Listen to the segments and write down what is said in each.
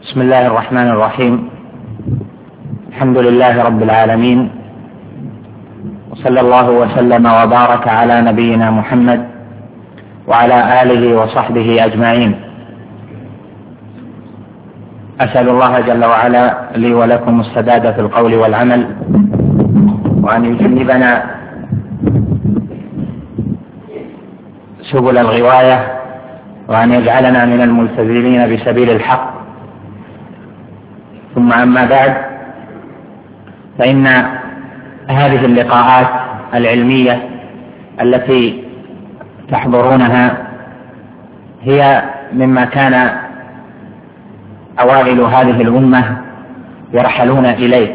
بسم الله الرحمن الرحيم. الحمد لله رب العالمين، وصلى الله وسلم وبارك على نبينا محمد وعلى آله وصحبه أجمعين. أسأل الله جل وعلا لي ولكم السداد في القول والعمل، وأن يجنبنا سبل الغواية، وأن يجعلنا من الملتزمين بسبيل الحق. ثم أما بعد، فإن هذه اللقاءات العلمية التي تحضرونها هي مما كان أوائل هذه الأمة يرحلون إليه.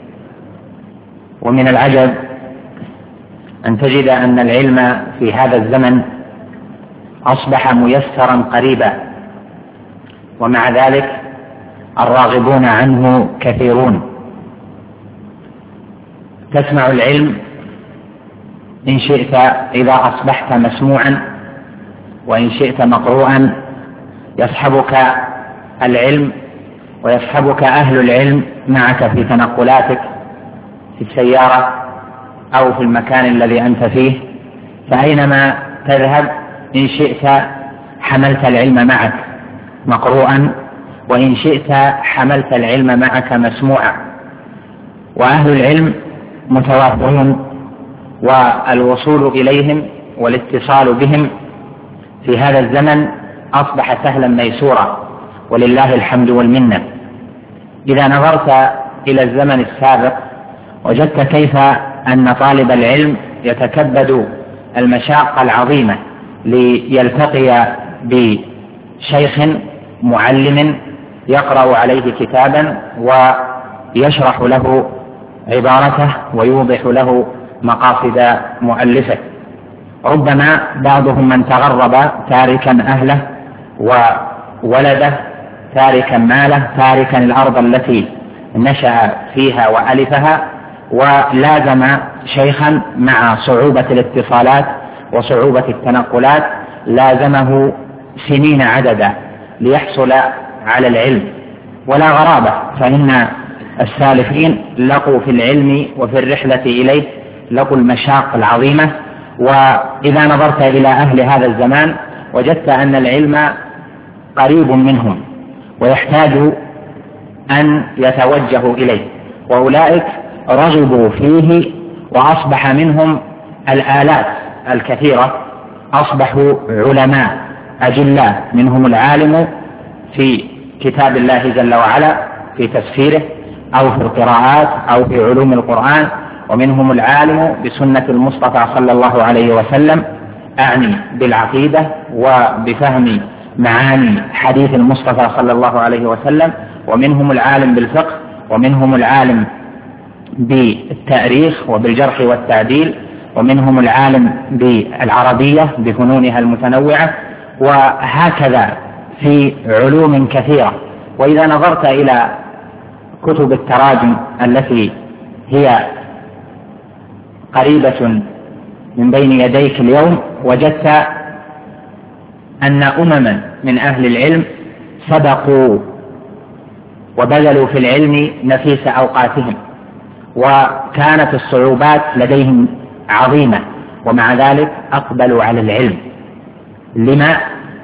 ومن العجب أن تجد أن العلم في هذا الزمن أصبح ميسرا قريبا، ومع ذلك الراغبون عنه كثيرون. تسمع العلم إن شئت إذا أصبحت مسموعا، وإن شئت مقروءا. يصحبك العلم ويصحبك أهل العلم معك في تنقلاتك في السيارة أو في المكان الذي أنت فيه، فأينما تذهب إن شئت حملت العلم معك مقروءا، وإن شئت حملت العلم معك مسموعا. وأهل العلم متوافرون، والوصول إليهم والاتصال بهم في هذا الزمن أصبح سهلا ميسورا، ولله الحمد والمنة. إذا نظرت إلى الزمن السابق وجدت كيف أن طالب العلم يتكبد المشاق العظيمة ليلتقي بشيخ معلم يقرأ عليه كتابا ويشرح له عبارته ويوضح له مقاصد مؤلفه. ربما بعضهم من تغرب تاركا أهله وولده، تاركا ماله، تاركا الأرض التي نشأ فيها وألفها، ولازم شيخا مع صعوبة الاتصالات وصعوبة التنقلات، لازمه سنين عددا ليحصل على العلم. ولا غرابة، فإن السالفين لقوا في العلم وفي الرحلة إليه لقوا المشاق العظيمة. وإذا نظرت إلى أهل هذا الزمان وجدت أن العلم قريب منهم ويحتاج أن يتوجهوا إليه، وأولئك رغبوا فيه وأصبح منهم الآلاف الكثيرة، أصبحوا علماء أجلاء. منهم العالم في كتاب الله جل وعلا في تفسيره أو في القراءات أو في علوم القرآن، ومنهم العالم بسنة المصطفى صلى الله عليه وسلم، أعني بالعقيدة وبفهم معاني حديث المصطفى صلى الله عليه وسلم، ومنهم العالم بالفقه، ومنهم العالم بالتاريخ وبالجرح والتعديل، ومنهم العالم بالعربية بفنونها المتنوعة، وهكذا في علوم كثيرة. وإذا نظرت إلى كتب التراجم التي هي قريبة من بين يديك اليوم، وجدت أن أمما من أهل العلم سبقوا وبذلوا في العلم نفيس أوقاتهم، وكانت الصعوبات لديهم عظيمة، ومع ذلك أقبلوا على العلم. لما؟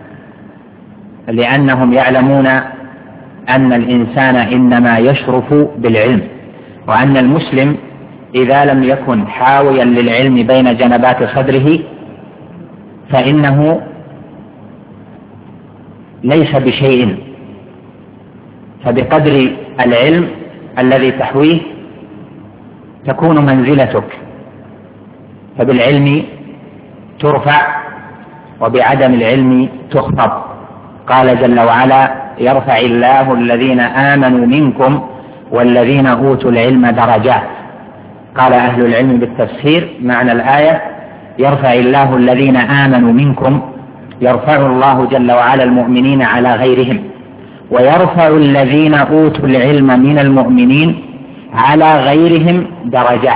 لأنهم يعلمون أن الإنسان إنما يشرف بالعلم، وأن المسلم إذا لم يكن حاويا للعلم بين جنبات صدره فإنه ليس بشيء. فبقدر العلم الذي تحويه تكون منزلتك، فبالعلم ترفع وبعدم العلم تخفض. قال جل وعلا: يرفع الله الذين آمنوا منكم والذين أوتوا العلم درجات. قال أهل العلم بالتفسير معنى الآية: يرفع الله الذين آمنوا منكم، يرفع الله جل وعلا المؤمنين على غيرهم، ويرفع الذين أوتوا العلم من المؤمنين على غيرهم درجات.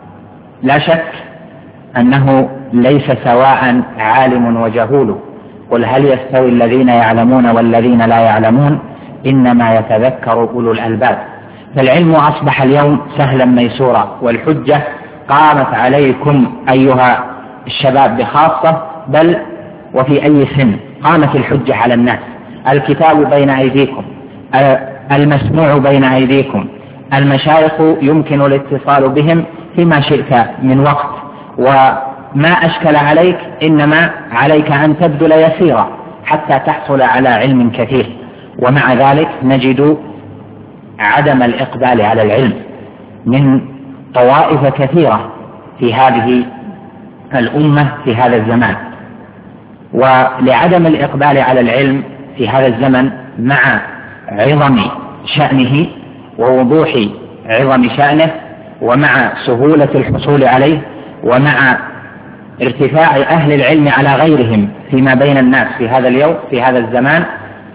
ولا شك أنه ليس سواء عالم وجهول، قل هل يستوي الذين يعلمون والذين لا يعلمون إنما يتذكر أولو الألباب. فالعلم أصبح اليوم سهلا ميسورا، والحجة قامت عليكم أيها الشباب بخاصة، بل وفي أي سن قامت الحجة على الناس. الكتاب بين أيديكم، المسموع بين أيديكم، المشايخ يمكن الاتصال بهم فيما شئت من وقت، وما أشكل عليك إنما عليك أن تبذل يسيرا حتى تحصل على علم كثير. ومع ذلك نجد عدم الإقبال على العلم من طوائف كثيرة في هذه الأمة في هذا الزمان. ولعدم الإقبال على العلم في هذا الزمن مع عظم شأنه ووضوح عظم شأنه، ومع سهولة الحصول عليه، ومع ارتفاع أهل العلم على غيرهم فيما بين الناس في هذا اليوم في هذا الزمان،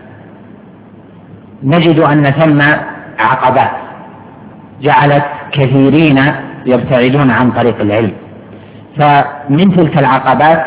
نجد أن ثم عقبات جعلت كثيرين يبتعدون عن طريق العلم. فمن تلك العقبات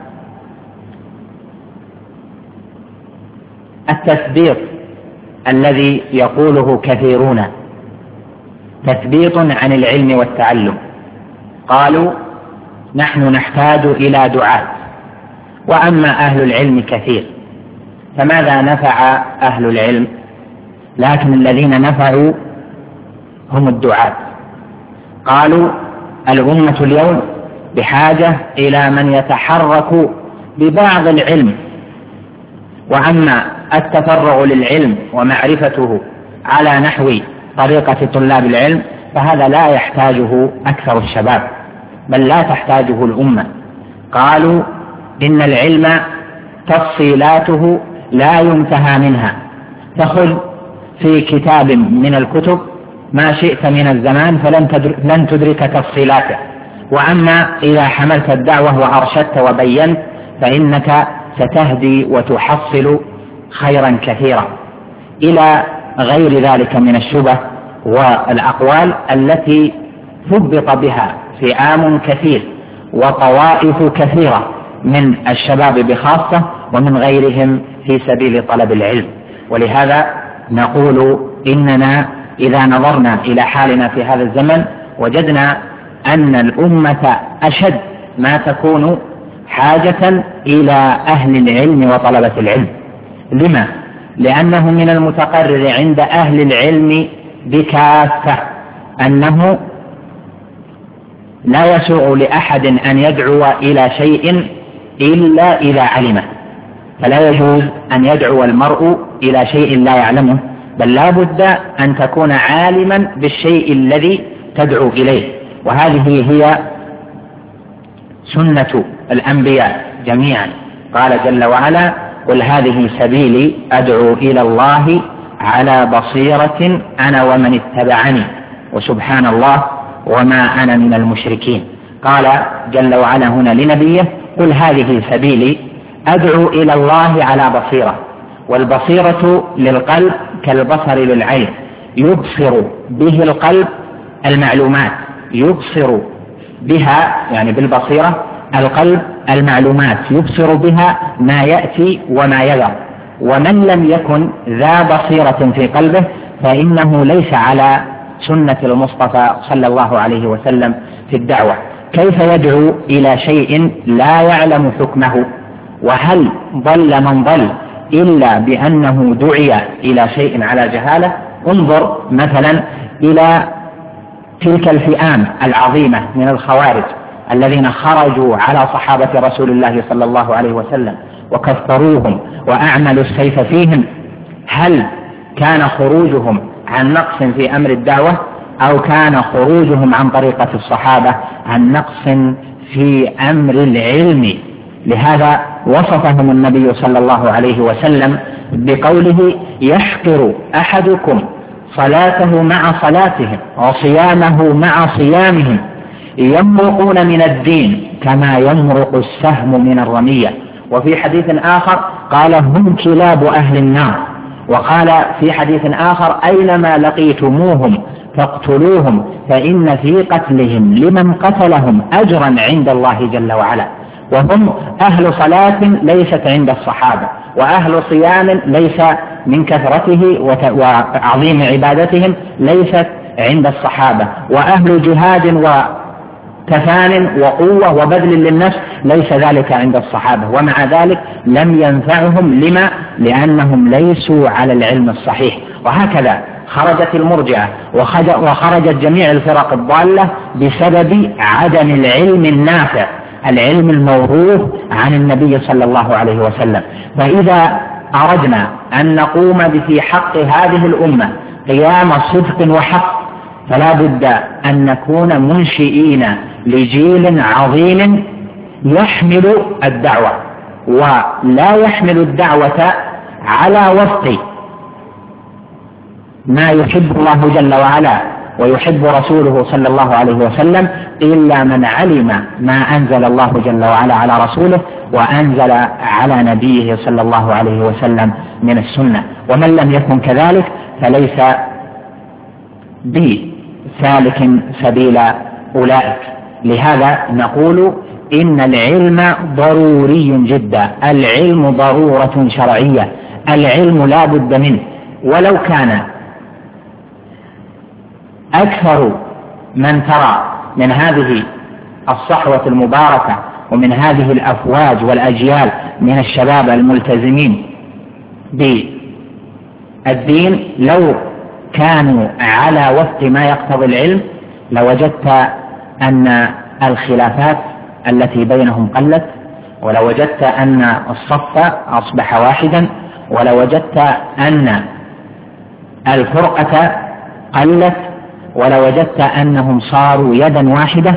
التثبيط الذي يقوله كثيرون، تثبيط عن العلم والتعلم. قالوا نحن نحتاج إلى دعاة، وأما أهل العلم كثير. فماذا نفع أهل العلم؟ لكن الذين نفعوا هم الدعاة. قالوا الأمة اليوم بحاجة إلى من يتحرك ببعض العلم، وأما التفرغ للعلم ومعرفته على نحو طريقة طلاب العلم فهذا لا يحتاجه أكثر الشباب، بل لا تحتاجه الأمة. قالوا إن العلم تفصيلاته لا ينتهى منها، فخذ في كتاب من الكتب ما شئت من الزمان فلن تدرك تفصيلاته، وأما إذا حملت الدعوة وأرشدت وبينت فإنك ستهدي وتحصل خيرا كثيرا، إلى غير ذلك من الشبه والأقوال التي ثبط بها فئام كثير وطوائف كثيرة من الشباب بخاصة ومن غيرهم في سبيل طلب العلم. ولهذا نقول إننا إذا نظرنا إلى حالنا في هذا الزمن وجدنا أن الأمة أشد ما تكون حاجة إلى أهل العلم وطلبة العلم. لما؟ لأنه من المتقرر عند أهل العلم بكافة أنه لا يسوغ لأحد أن يدعو إلى شيء إلا إذا علمه، فلا يجوز أن يدعو المرء إلى شيء لا يعلمه، بل لا بد أن تكون عالما بالشيء الذي تدعو إليه. وهذه هي سنة الأنبياء جميعا. قال جل وعلا قل هذه سبيلي أدعو إلى الله على بصيرة أنا ومن اتبعني وسبحان الله وما أنا من المشركين. قال جل وعلا هنا لنبيه قل هذه سبيلي أدعو إلى الله على بصيرة، والبصيرة للقلب كالبصر للعين، يبصر به القلب المعلومات، يبصر بها يعني بالبصيرة القلب المعلومات، يبصر بها ما يأتي وما يذر. ومن لم يكن ذا بصيرة في قلبه فإنه ليس على سنة المصطفى صلى الله عليه وسلم في الدعوة. كيف يدعو إلى شيء لا يعلم حكمه؟ وهل ضل من ضل إلا بأنه دعي إلى شيء على جهالة؟ انظر مثلا إلى تلك الفئام العظيمة من الخوارج الذين خرجوا على صحابة رسول الله صلى الله عليه وسلم وكفروهم وأعملوا السيف فيهم. هل كان خروجهم عن نقص في أمر الدعوة، أو كان خروجهم عن طريقة الصحابة عن نقص في أمر العلم؟ لهذا وصفهم النبي صلى الله عليه وسلم بقوله يحقر أحدكم صلاته مع صلاتهم وصيامه مع صيامهم يمرقون من الدين كما يمرق السهم من الرمية. وفي حديث آخر قال هم كلاب أهل النار. وقال في حديث آخر أينما لقيتموهم فاقتلوهم فإن في قتلهم لمن قتلهم أجرا عند الله جل وعلا. وهم أهل صلاة ليست عند الصحابة، وأهل صيام ليس من كثرته وعظيم عبادتهم ليست عند الصحابة، وأهل جهاد وتفان وقوة وبذل للنفس ليس ذلك عند الصحابة، ومع ذلك لم ينفعهم. لما؟ لأنهم ليسوا على العلم الصحيح. وهكذا خرجت المرجئة وخرجت جميع الفرق الضالة بسبب عدم العلم النافع، العلم الموروث عن النبي صلى الله عليه وسلم. فإذا أردنا أن نقوم في حق هذه الأمة قيام صدق وحق، فلا بد أن نكون منشئين لجيل عظيم يحمل الدعوة، ولا يحمل الدعوة على وفق ما يحب الله جل وعلا ويحب رسوله صلى الله عليه وسلم إلا من علم ما أنزل الله جل وعلا على رسوله وأنزل على نبيه صلى الله عليه وسلم من السنة. ومن لم يكن كذلك فليس بسالك سبيل أولئك. لهذا نقول إن العلم ضروري جدا، العلم ضرورة شرعية، العلم لا بد منه. ولو كان أكثر من ترى من هذه الصحوة المباركة ومن هذه الأفواج والأجيال من الشباب الملتزمين بالدين لو كانوا على وفق ما يقتضي العلم لوجدت أن الخلافات التي بينهم قلت، ولوجدت أن الصف أصبح واحدا، ولوجدت أن الفرقة قلت، ولوجدت أنهم صاروا يدا واحدة،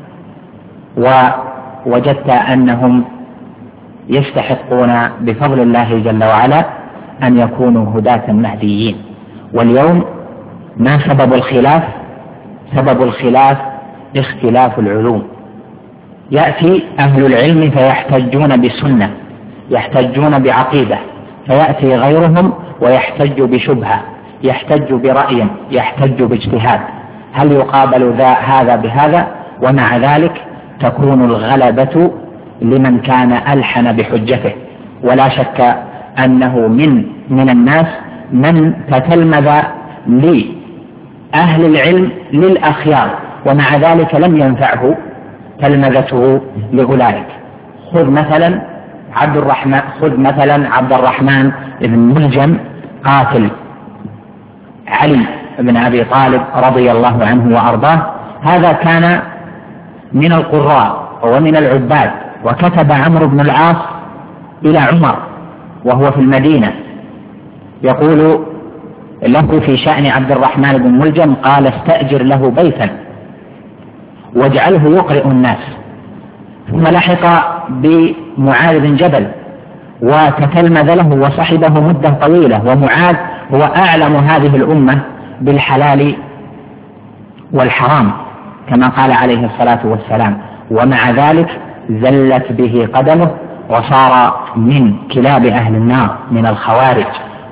ووجدت أنهم يستحقون بفضل الله جل وعلا أن يكونوا هداة مهديين. واليوم ما سبب الخلاف؟ سبب الخلاف اختلاف العلوم. يأتي أهل العلم فيحتجون بسنة، يحتجون بعقيدة، فيأتي غيرهم ويحتج بشبهة، يحتج برأي، يحتج باجتهاد. هل يقابل هذا بهذا؟ ومع ذلك تكون الغلبة لمن كان ألحن بحجته. ولا شك أنه من الناس من تتلمذ لأهل العلم للأخيار، ومع ذلك لم ينفعه تلمذته لأولئك. خذ مثلا عبد الرحمن بن ملجم قاتل علي بن أبي طالب رضي الله عنه وأرضاه. هذا كان من القراء ومن العباد، وكتب عمرو بن العاص إلى عمر وهو في المدينة يقول له في شأن عبد الرحمن بن ملجم، قال استأجر له بيتا واجعله يقرئ الناس. ثم لحق بمعاذ بن جبل وتتلمذ له وصحبه مدة طويلة، ومعاذ هو أعلم هذه الأمة بالحلال والحرام كما قال عليه الصلاة والسلام، ومع ذلك زلت به قدمه وصار من كلاب أهل النار من الخوارج،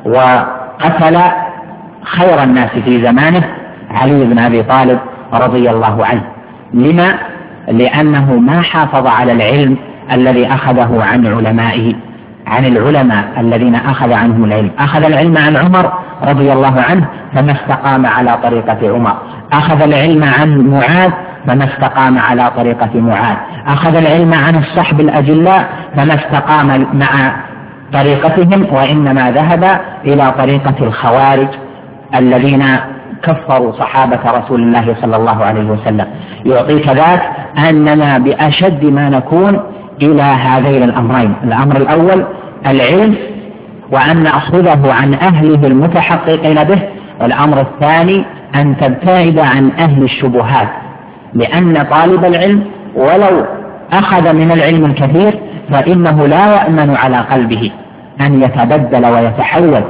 وقتل خير الناس في زمانه علي بن أبي طالب رضي الله عنه. لما؟ لأنه ما حافظ على العلم الذي أخذه عن علمائه، عن العلماء الذين أخذ عنهم العلم. أخذ العلم عن عمر رضي الله عنه فما استقام على طريقة عمر، أخذ العلم عن معاذ فما استقام على طريقة معاذ، أخذ العلم عن الصحب الأجلاء فما استقام مع طريقتهم، وإنما ذهب إلى طريقة الخوارج الذين كفروا صحابة رسول الله صلى الله عليه وسلم. يعطيك ذاك أننا بأشد ما نكون إلى هذين الأمرين: الأمر الأول العلم وأن نأخذه عن أهله المتحققين به، والأمر الثاني أن تبتعد عن أهل الشبهات، لأن طالب العلم ولو أخذ من العلم الكثير فإنه لا يأمن على قلبه أن يتبدل ويتحول.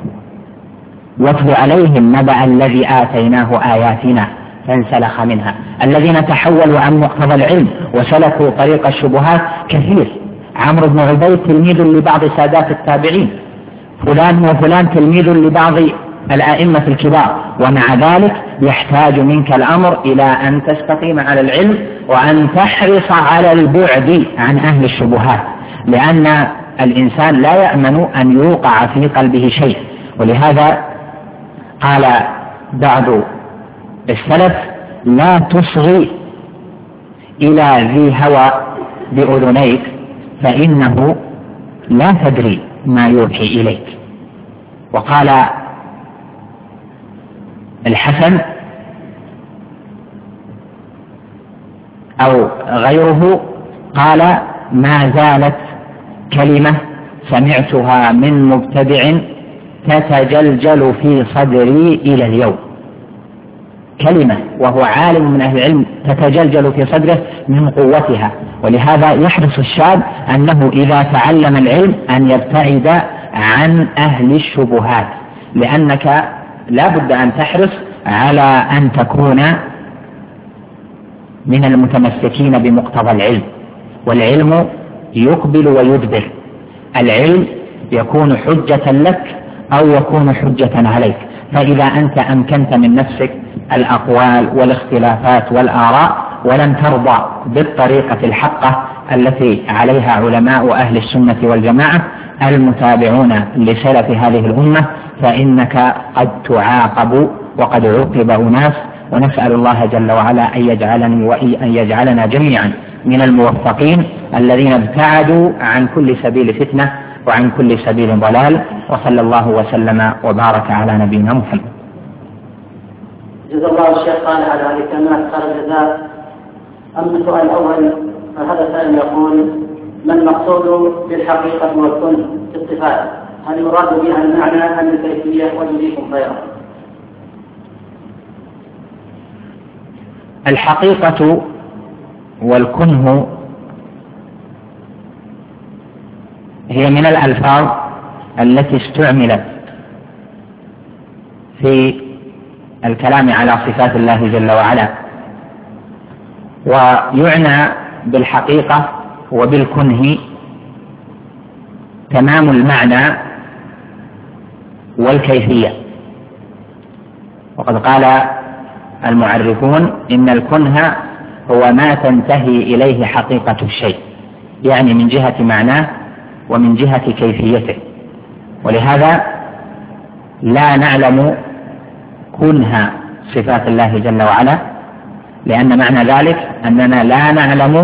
واتل عليهم نبأ الذي آتيناه آياتنا فانسلخ منها. الذين تحولوا عن مقتضى العلم وسلكوا طريق الشبهات كثير. عمرو بن عبيد تلميذ لبعض سادات التابعين، فلان وفلان تلميذ لبعض الأئمة الكبار، ومع ذلك يحتاج منك الأمر إلى أن تستقيم على العلم وأن تحرص على البعد عن أهل الشبهات، لأن الإنسان لا يأمن أن يوقع في قلبه شيء. ولهذا قال بعض السلف: لا تصغي إلى ذي هوى بأذنيك فإنه لا تدري ما يوحي إليك. وقال الحسن أو غيره قال: ما زالت كلمة سمعتها من مبتدع تتجلجل في صدري إلى اليوم. كلمة وهو عالم من أهل العلم تتجلجل في صدره من قوتها. ولهذا يحرص الشاب أنه إذا تعلم العلم أن يبتعد عن أهل الشبهات، لأنك لا بد أن تحرص على أن تكون من المتمسكين بمقتضى العلم. والعلم يقبل ويدبر، العلم يكون حجة لك أو يكون حجة عليك. فإذا أنت أمكنت من نفسك الأقوال والاختلافات والآراء ولم ترضى بالطريقة الحقة التي عليها علماء أهل السنة والجماعة المتابعون لسلف هذه الأمة، فإنك قد تعاقب وقد عوقب أناس. ونسأل الله جل وعلا أن يجعلني وأن يجعلنا جميعا من الموفقين الذين ابتعدوا عن كل سبيل فتنة وعن كل سبيل ضلال. وصلى الله وسلم وبارك على نبينا محمد. جزا الله الشيخ قال على هذه الكلمات خير الجزاء. أما السؤال الأول فهذا السائل يقول: ما المقصود بالحقيقة والكنه في الصفات؟ هل يراد بها المعنى أم الكيفية؟ وجزيكم خيرا. الحقيقة والكنه هي من الألفاظ التي استعملت في الكلام على صفات الله جل وعلا، ويعنى بالحقيقة وبالكنه تمام المعنى والكيفية. وقد قال المعرفون: إن الكنه هو ما تنتهي إليه حقيقة الشيء، يعني من جهة معناه ومن جهة كيفيته. ولهذا لا نعلم كنه صفات الله جل وعلا، لأن معنى ذلك أننا لا نعلم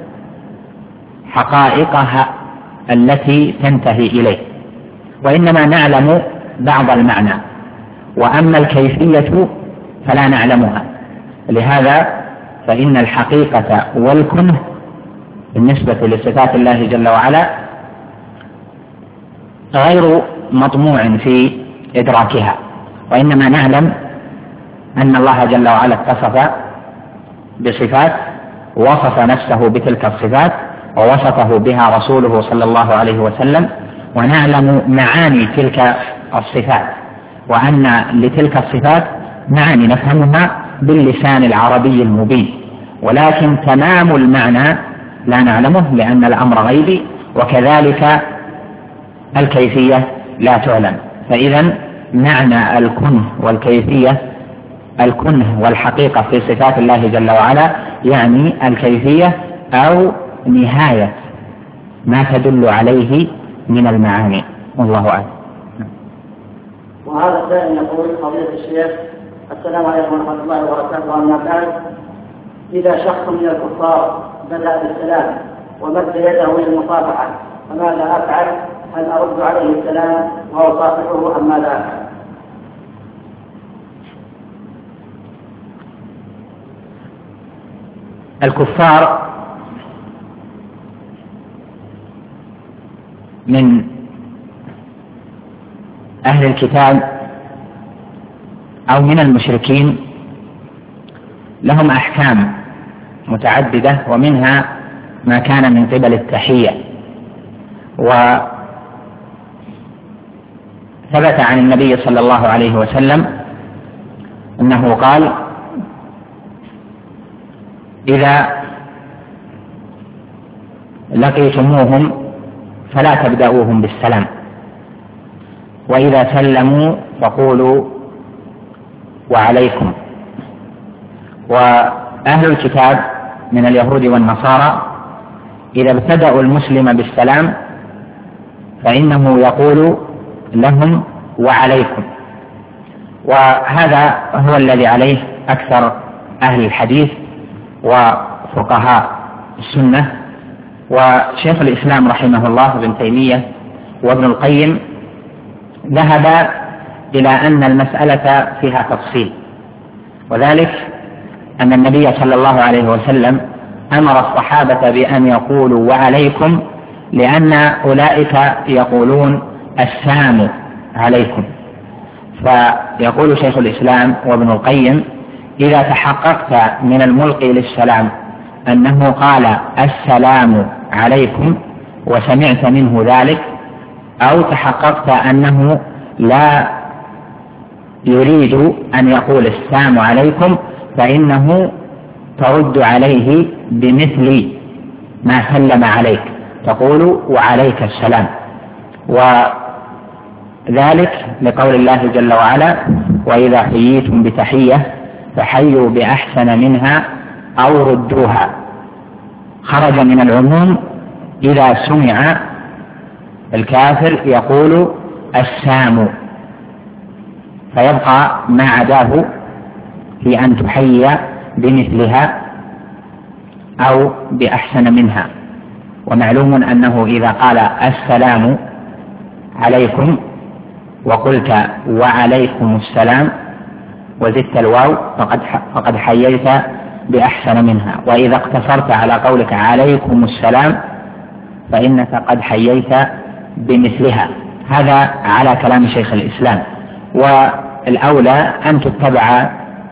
حقائقها التي تنتهي إليه، وإنما نعلم بعض المعنى، وأما الكيفية فلا نعلمها. لهذا فإن الحقيقة والكنه بالنسبة لصفات الله جل وعلا غير مطموع في إدراكها، وإنما نعلم أن الله جل وعلا اتصف بصفات وصف نفسه بتلك الصفات ووصفه بها رسوله صلى الله عليه وسلم، ونعلم معاني تلك الصفات، وأن لتلك الصفات معاني نفهمها باللسان العربي المبين، ولكن تمام المعنى لا نعلمه لأن الأمر غيبي، وكذلك الكيفية لا تعلم. فإذا معنى الكنه والكيفية، الكنه والحقيقة في صفات الله جل وعلا يعني الكيفية أو نهاية ما تدل عليه من المعاني. والله أعلم. وهذا السائل يقول: فضيلة الشيخ السلام عليكم ورحمة الله وبركاته. أما بعد، إذا شخص من الكفار بدأ بالسلام ومد يده للمصافحة فماذا أفعل؟ هل أرد عليه السلام وأصافحه أم ماذا أفعل؟ الكفار من أهل الكتاب أو من المشركين لهم أحكام متعددة، ومنها ما كان من قبل التحية. وثبت عن النبي صلى الله عليه وسلم أنه قال: إذا لقيتموهم فلا تبدأوهم بالسلام، وإذا سلموا فقولوا وعليكم. وأهل الكتاب من اليهود والنصارى إذا ابتدأوا المسلم بالسلام فإنه يقول لهم وعليكم، وهذا هو الذي عليه أكثر أهل الحديث وفقهاء السنة. وشيخ الإسلام رحمه الله ابن تيمية وابن القيم ذهب إلى أن المسألة فيها تفصيل، وذلك أن النبي صلى الله عليه وسلم أمر الصحابة بأن يقولوا وعليكم لأن أولئك يقولون السلام عليكم. فيقول شيخ الإسلام وابن القيم إذا تحققت من الملقي للسلام أنه قال السلام عليكم وسمعت منه ذلك، أو تحققت أنه لا يريد أن يقول السلام عليكم، فإنه ترد عليه بمثل ما سلم عليك، تقول وعليك السلام. وذلك لقول الله جل وعلا وإذا حييتم بتحية فحيوا بأحسن منها أو ردوها. خرج من العموم إذا سمع الكافر يقول السام، فيبقى ما عداه في أن تحيي بمثلها أو بأحسن منها. ومعلوم أنه إذا قال السلام عليكم وقلت وعليكم السلام وزدت الواو فقد حييت بأحسن منها، وإذا اقتصرت على قولك عليكم السلام فإنك قد حييت بمثلها. هذا على كلام شيخ الإسلام، والأولى أن تتبع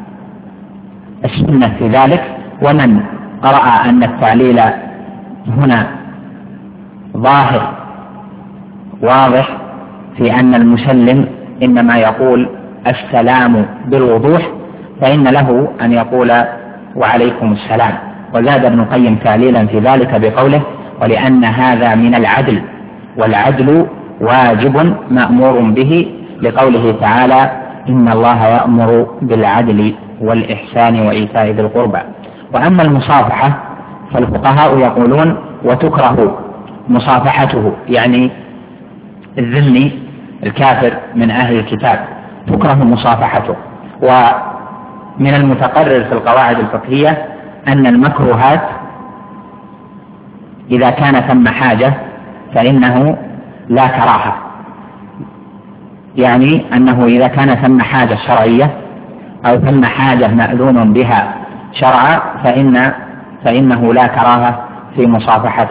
السنة في ذلك. ومن رأى أن التعليل هنا ظاهر واضح في أن المسلم إنما يقول السلام بالوضوح فإن له أن يقول وعليكم السلام. وزاد ابن القيم تعليلا في ذلك بقوله ولأن هذا من العدل، والعدل واجب مأمور به، لقوله تعالى إن الله يأمر بالعدل والإحسان وإيتاء ذي القربى. وأما المصافحة فالفقهاء يقولون وتكره مصافحته، يعني الذمي الكافر من أهل الكتاب تكره مصافحته. ومن المتقرر في القواعد الفقهية أن المكروهات إذا كان ثم حاجة فإنه لا كراهة، يعني أنه إذا كان ثم حاجة شرعية أو ثم حاجة مأذون بها شرعا فإنه لا كراهة في مصافحة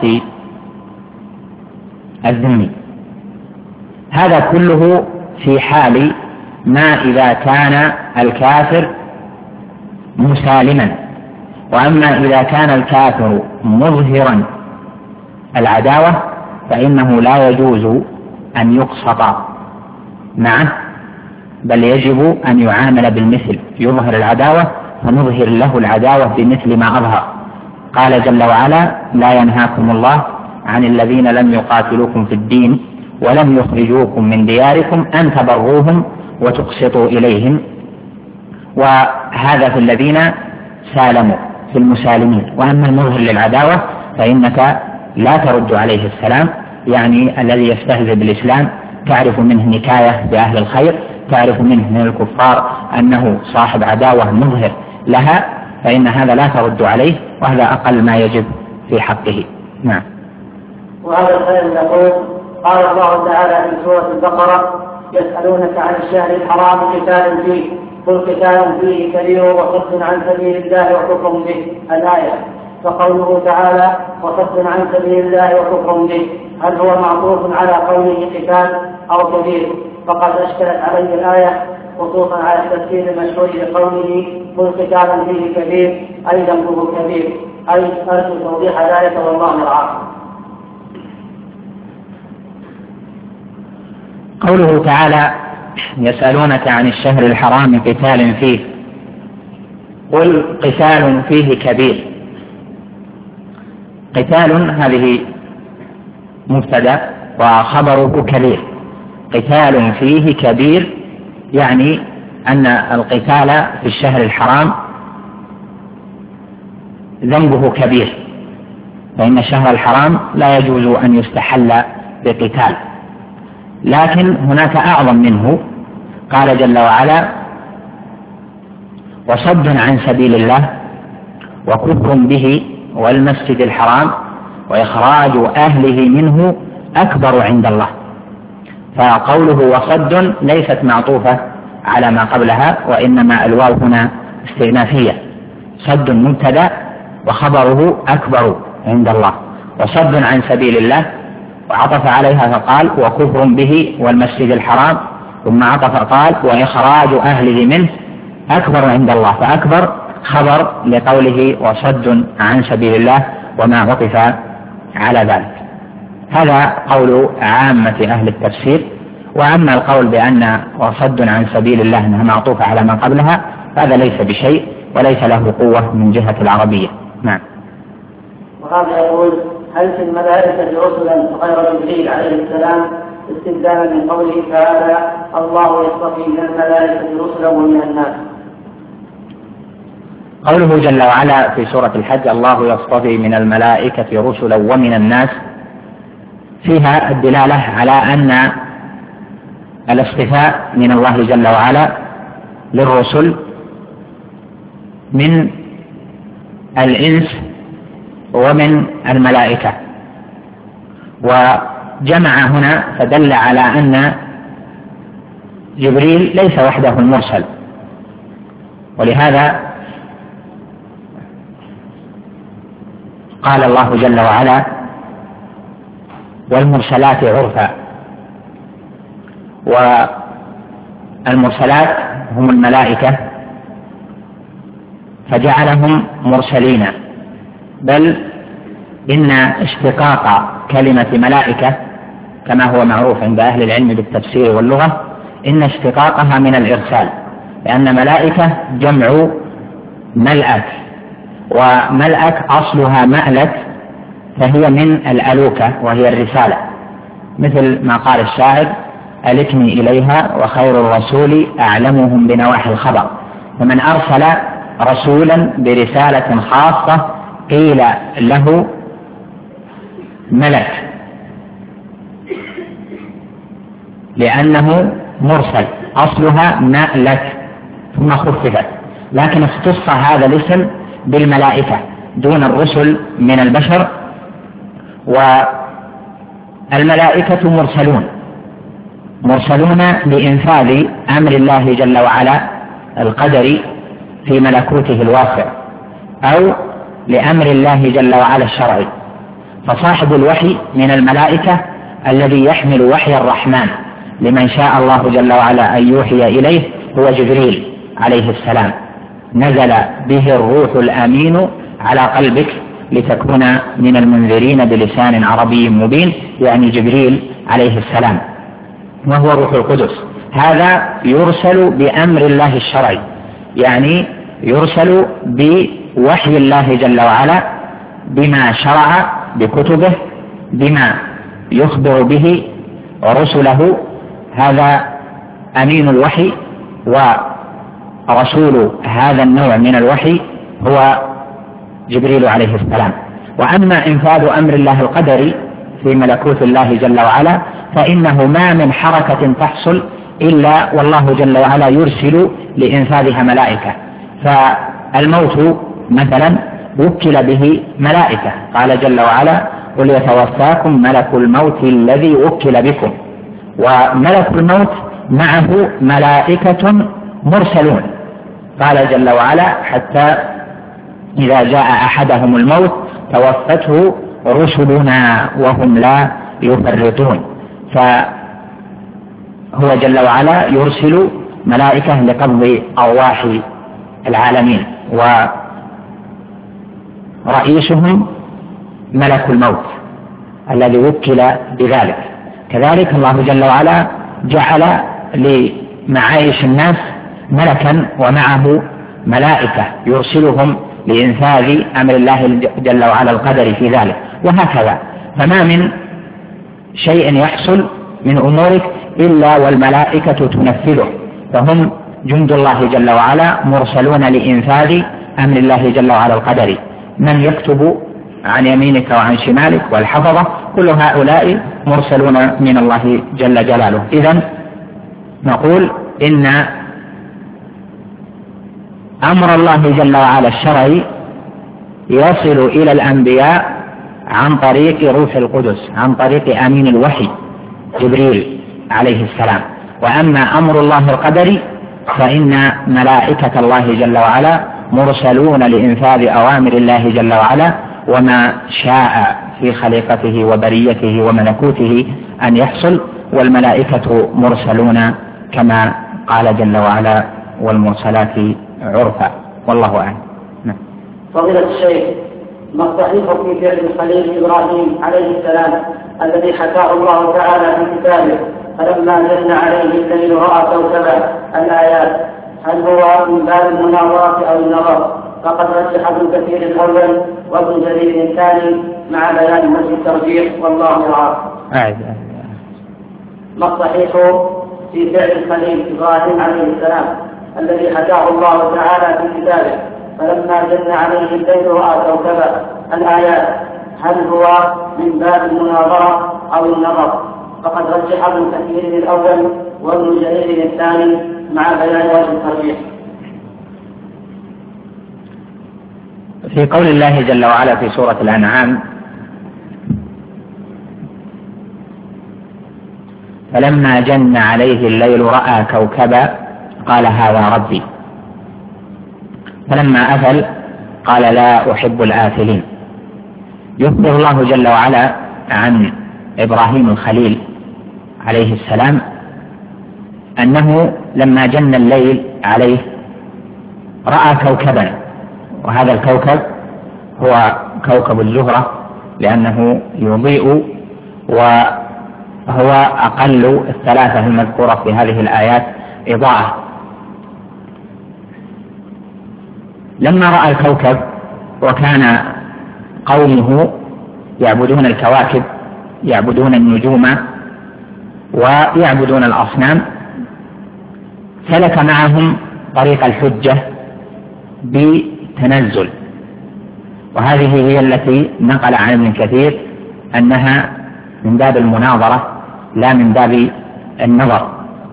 الذمي. هذا كله في حال ما إذا كان الكافر مسالما. وأما إذا كان الكافر مظهرا العداوة فإنه لا يجوز أن يقسط معه، بل يجب أن يعامل بالمثل، يظهر العداوة فنظهر له العداوة بمثل ما أظهر. قال جل وعلا لا ينهاكم الله عن الذين لم يقاتلوكم في الدين ولم يخرجوكم من دياركم أن تبروهم وتقسطوا إليهم. وهذا في الذين سالموا في المسالمين. وأما المظهر للعداوة فإنك لا ترد عليه السلام، يعني الذي يستهزئ بالإسلام تعرف منه نكاية بأهل الخير، تعرف منه من الكفار أنه صاحب عداوة مظهر لها، فإن هذا لا ترد عليه، وهذا أقل ما يجب في حقه. نعم. وهذا الخير يقول قال الله تعالى في سورة البقرة يسألونك عن الشهر الحرام قتال فيه قل قتال فيه كبير وصد عن سبيل الله وكفر به الآية. فقوله تعالى وصد عن سبيل الله وكفر به هل هو معطوف على قوله قتال أو كبير؟ فقد أشكلت عليه الآية خصوصا على التفسير المشهور لقوله قل قتال فيه كبير أي ذنبه كبير، أي أرجو توضيح ذلك والله يرعاه. قوله تعالى يسألونك عن الشهر الحرام قتال فيه قل قتال فيه كبير. قتال هذه مبتدأ وخبره كبير. قتال فيه كبير، يعني أن القتال في الشهر الحرام ذنبه كبير، فإن الشهر الحرام لا يجوز أن يستحل بقتال، لكن هناك أعظم منه. قال جل وعلا: وصد عن سبيل الله وكفر به والمسجد الحرام وإخراج أهله منه أكبر عند الله. فقوله وصد ليست معطوفة على ما قبلها، وإنما الواو هنا استئنافية. صد مبتدأ وخبره أكبر عند الله، وصد عن سبيل الله، وعطف عليها فقال وكفر به والمسجد الحرام، ثم عطف قال وإخراج أهله منه أكبر عند الله، فأكبر خبر لقوله وصد عن سبيل الله وما عطف على ذلك. هذا قول عامة أهل التفسير. وأما القول بأن وصد عن سبيل الله أنها معطوفة على ما قبلها هذا ليس بشيء وليس له قوة من جهة العربية. نعم. وهذا يقول: هل في الملائكة رسلا غير جبريل عليه السلام؟ استدلالا من قوله تعالى: الله يصطفي من الملائكة رسلا ومن الناس. قوله جل وعلا في سورة الحج: الله يصطفي من الملائكة رسلا ومن الناس، فيها الدلالة على أن الاصطفاء من الله جل وعلا للرسل من الإنس ومن الملائكة، وجمع هنا فدل على أن جبريل ليس وحده المرسل، ولهذا قال الله جل وعلا: والمرسلات عرفا. والمرسلات هم الملائكة، فجعلهم مرسلين، بل إن اشتقاق كلمة ملائكة كما هو معروف عند أهل العلم بالتفسير واللغة إن اشتقاقها من الإرسال، لأن ملائكة جمع ملأك، وملأك أصلها مألك، فهي من الألوكة وهي الرسالة، مثل ما قال الشاعر: ألكني إليها وخير الرسول أعلمهم بنواحي الخبر. فمن أرسل رسولا برسالة خاصة قيل له ملك، لأنه مرسل، أصلها مألك ثم خففت، لكن اختص هذا الاسم بالملائكة دون الرسل من البشر. والملائكة مرسلون لإنفاذ أمر الله جل وعلا القدري في ملكوته الواسع، أو لأمر الله جل وعلا الشرعي. فصاحب الوحي من الملائكة الذي يحمل وحي الرحمن لمن شاء الله جل وعلا أن يوحي إليه هو جبريل عليه السلام، نزل به الروح الأمين على قلبك لتكون من المنذرين بلسان عربي مبين، يعني جبريل عليه السلام، وهو روح القدس. هذا يرسل بأمر الله الشرعي، يعني يرسل بوحي الله جل وعلا بما شرع بكتبه، بما يخبر به رسله. هذا أمين الوحي، ورسول هذا النوع من الوحي هو جبريل عليه السلام. وأما إنفاذ أمر الله القدري في ملكوت الله جل وعلا فإنه ما من حركة تحصل إلا والله جل وعلا يرسل لإنفاذها ملائكة. فالموت مثلا وكل به ملائكة، قال جل وعلا: قل يتوفاكم ملك الموت الذي وكل بكم. وملك الموت معه ملائكة مرسلون، قال جل وعلا: حتى إذا جاء أحدهم الموت توفته رسلنا وهم لا يفرطون. فهو جل وعلا يرسل ملائكة لقبض أرواح العالمين، ورئيسهم ملك الموت الذي وكل بذلك. كذلك الله جل وعلا جعل لمعايش الناس ملكا ومعه ملائكة يرسلهم لإنفاذ أمر الله جل وعلا القدر في ذلك، وهكذا. فما من شيء يحصل من أمورك إلا والملائكة تنفذه، فهم جند الله جل وعلا مرسلون لإنفاذ أمر الله جل وعلا القدري. من يكتب عن يمينك وعن شمالك والحفظة كل هؤلاء مرسلون من الله جل جلاله. إذن نقول إن أمر الله جل وعلا الشرعي يصل إلى الأنبياء عن طريق روح القدس، عن طريق أمين الوحي جبريل عليه السلام. وأما أمر الله القدري فإن ملائكة الله جل وعلا مرسلون لإنفاذ أوامر الله جل وعلا، وما شاء في خليقته وبريته وملكوته أن يحصل، والملائكة مرسلون كما قال جل وعلا والمرسلات عرفا. والله أعلم. فضيلة الشيخ، ما الصحيح في فعل الخليل إبراهيم عليه السلام الذي حكاه الله تعالى في كتابه فلما جن عليه الليل رأى كوكبا الآيات؟ هل هو من باب المناظرة أو النظر؟ فقد رجح ابن كثير الأول وابن جرير الثاني مع بيان وجه الترجيح، والله يعلم. ما الصحيح في فعل الخليل إبراهيم عليه السلام الذي حكاه الله تعالى في كتابه فلما جن عليه الليل رأى كوكبا الآيات؟ هل هو من باب المناظرة أو النظر؟ فقد رجح ابن كثير الأول وابن جرير الثاني مع بيان وجه الترجيح. في قول الله جل وعلا في سورة الأنعام فلما جن عليه الليل رأى كوكبا قال هذا ربي، فلما أفل قال لا أحب الآفلين. يخبر الله جل وعلا عن إبراهيم الخليل عليه السلام أنه لما جن الليل عليه رأى كوكبا، وهذا الكوكب هو كوكب الزهرة لأنه يضيء، وهو أقل الثلاثة المذكورة في هذه الآيات إضاءة. لما رأى الكوكب وكان قومه يعبدون الكواكب، يعبدون النجوم ويعبدون الأصنام، سلك معهم طريق الحجة بتنزل، وهذه هي التي نقل عن ابن كثير أنها من باب المناظرة لا من باب النظر.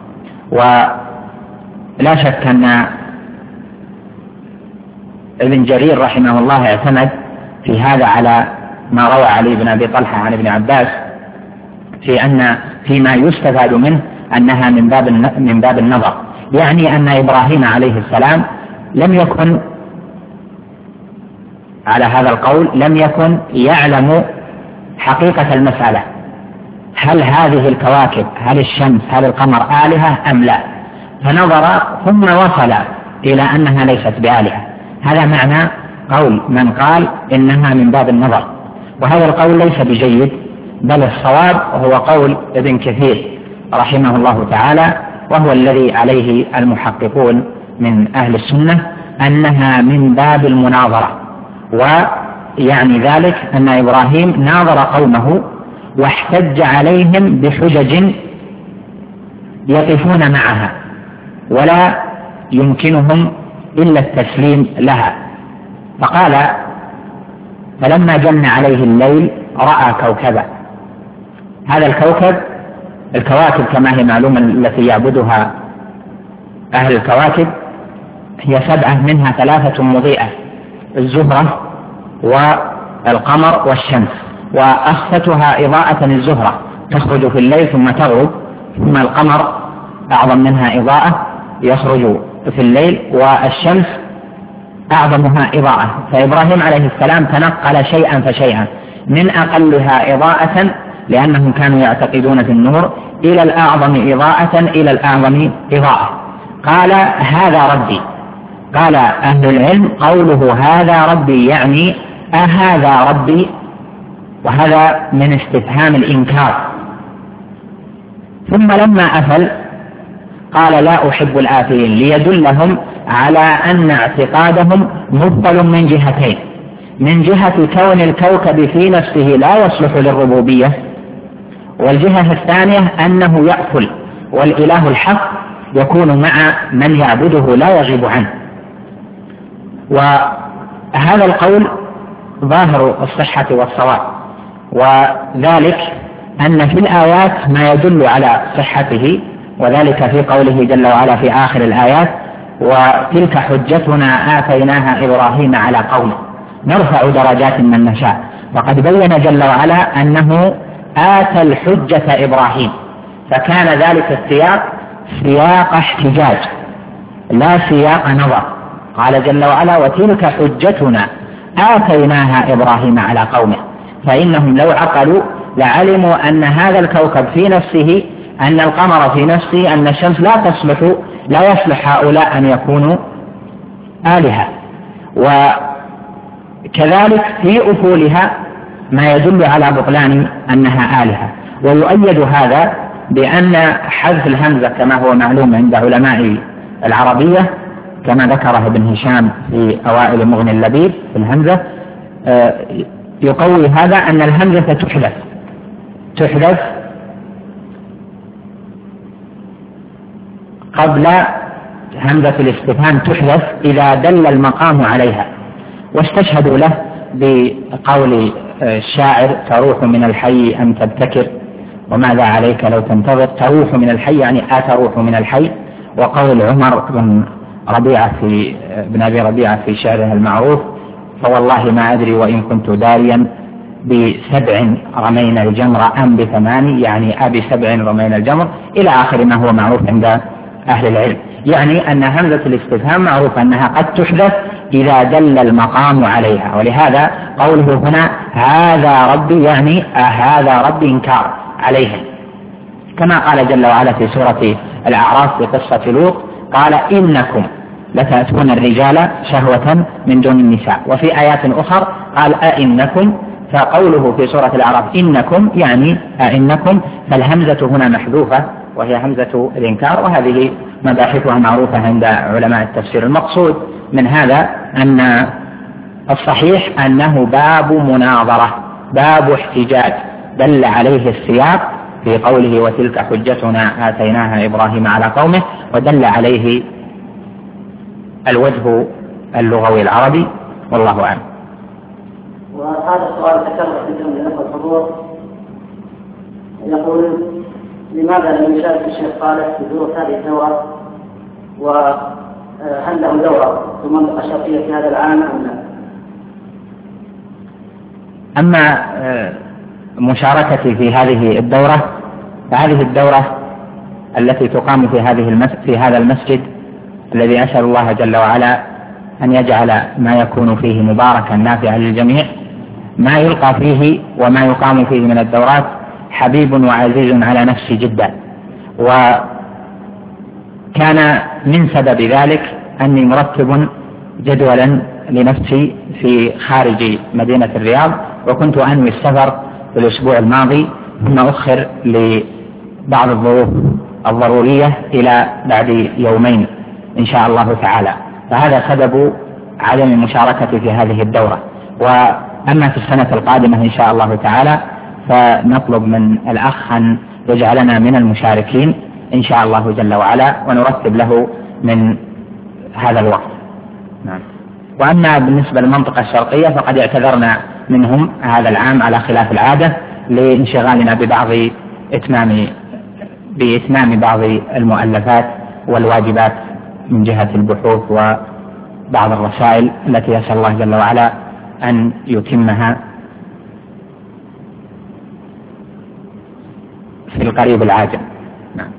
ولا شك أن ابن جرير رحمه الله اعتمد في هذا على ما روى علي بن أبي طلحة عن ابن عباس في أن فيما يستفاد منه أنها من باب النظر، يعني أن إبراهيم عليه السلام لم يكن على هذا القول لم يكن يعلم حقيقة المسألة، هل هذه الكواكب، هل الشمس، هل القمر آلهة أم لا، فنظر ثم وصل إلى أنها ليست بآلهة. هذا معنى قول من قال إنها من باب النظر، وهذا القول ليس بجيد، بل الصواب هو قول ابن كثير رحمه الله تعالى، وهو الذي عليه المحققون من أهل السنة، أنها من باب المناظرة. ويعني ذلك أن إبراهيم ناظر قومه واحتج عليهم بحجج يقفون معها ولا يمكنهم إلا التسليم لها، فقال فلما جن عليه الليل رأى كوكبا. هذا الكواكب كما هي معلومة التي يعبدها أهل الكواكب هي 7، منها 3 مضيئة، الزهرة والقمر والشمس، وأخفتها إضاءة الزهرة تخرج في الليل ثم تغرب، ثم القمر أعظم منها إضاءة يخرج في الليل، والشمس أعظمها إضاءة. فإبراهيم عليه السلام تنقل شيئا فشيئا من أقلها إضاءة لأنهم كانوا يعتقدون في النور إلى الأعظم إضاءة إلى الأعظم إضاءة. قال هذا ربي. قال أهل العلم قوله هذا ربي يعني أهذا ربي، وهذا من استفهام الإنكار. ثم لما أفل قال لا أحب الآفلين، ليدلهم على أن اعتقادهم مبطل من جهتين: من جهة كون الكوكب في نفسه لا يصلح للربوبية، والجهة الثانية أنه يأكل والإله الحق يكون مع من يعبده لا يغيب عنه. وهذا القول ظاهر الصحة والصواب، وذلك أن في الآيات ما يدل على صحته، وذلك في قوله جل وعلا في آخر الآيات: وتلك حجتنا آتيناها إبراهيم على قومه نرفع درجات من نشاء. وقد بين جل وعلا أنه آتى الحجة إبراهيم، فكان ذلك السياق سياق احتجاج لا سياق نظر. قال جل وعلا: وتلك حجتنا آتيناها إبراهيم على قومه. فإنهم لو عقلوا لعلموا أن هذا الكوكب في نفسه، أن القمر في نفسه، أن الشمس لا يصلح هؤلاء أن يكونوا آلهة. وكذلك في أفولها ما يدل على بطلان أنها آلهة. ويؤيد هذا بأن حذف الهمزة كما هو معلوم عند علماء العربية، كما ذكره ابن هشام في أوائل مغني اللبيب في الهمزة، يقوي هذا أن الهمزة تحذف قبل همزة الاستفهام، تحذف إذا دل المقام عليها. واستشهدوا له بقول الشاعر: تروح من الحي أم تبتكر وماذا عليك لو تنتظر. تروح من الحي يعني أتروح من الحي. وقول عمر بن أبي ربيعة في شعره المعروف: فوالله ما أدري وإن كنت داريا ب7 رمينا الجمر أم ب8، يعني أب7 رمينا الجمر، إلى آخر ما هو معروف عند أهل العلم. يعني أن همزة الاستفهام معروف أنها قد تحدث إذا دل المقام عليها. ولهذا قوله هنا هذا ربي، يعني هذا ربي إنكار عليهم، كما قال جل وعلا في سورة الأعراف في قصة لوط: قال إنكم لتأتون الرجال شهوة من دون النساء. وفي آيات أخرى قال أئنكم. فقوله في سورة الأعراف إنكم يعني أئنكم، فالهمزة هنا محذوفة وهي همزة الإنكار، وهذه مباحثها معروفة عند علماء التفسير. المقصود من هذا أن الصحيح أنه باب مناظرة، باب احتجاج، دل عليه السياق في قوله: وتلك حجتنا آتيناها إبراهيم على قومه، ودل عليه الوجه اللغوي العربي، والله أعلم. وهذا السؤال تكرر كثيرا من الحضور، يقول: لماذا لم يشارك الشيخ صالح في دروس هذه الدورة؟ وهل له دورة في المنطقة الشرقية في هذا العام أم لا؟ أما مشاركتي في هذه الدورة، فهذه الدورة التي تقام في هذا المسجد الذي أسأل الله جل وعلا أن يجعل ما يكون فيه مباركا نافعا للجميع، ما يلقى فيه وما يقام فيه من الدورات حبيب وعزيز على نفسي جدا. وكان من سبب ذلك أني مرتب جدولا لنفسي في خارج مدينة الرياض، وكنت أنوي السفر في الأسبوع الماضي، ثم أخر لبعض الظروف الضرورية إلى بعد يومين إن شاء الله تعالى. فهذا سبب عدم مشاركتي في هذه الدورة. وأما في السنة القادمة إن شاء الله تعالى فنطلب من الأخ أن يجعلنا من المشاركين إن شاء الله جل وعلا، ونرتب له من هذا الوقت. نعم. وأما بالنسبة للمنطقة الشرقية فقد اعتذرنا منهم هذا العام على خلاف العادة لانشغالنا بإتمام بعض المؤلفات والواجبات من جهة البحوث وبعض الرسائل التي يسأل الله جل وعلا أن يتمها في القريب العاجل. نعم.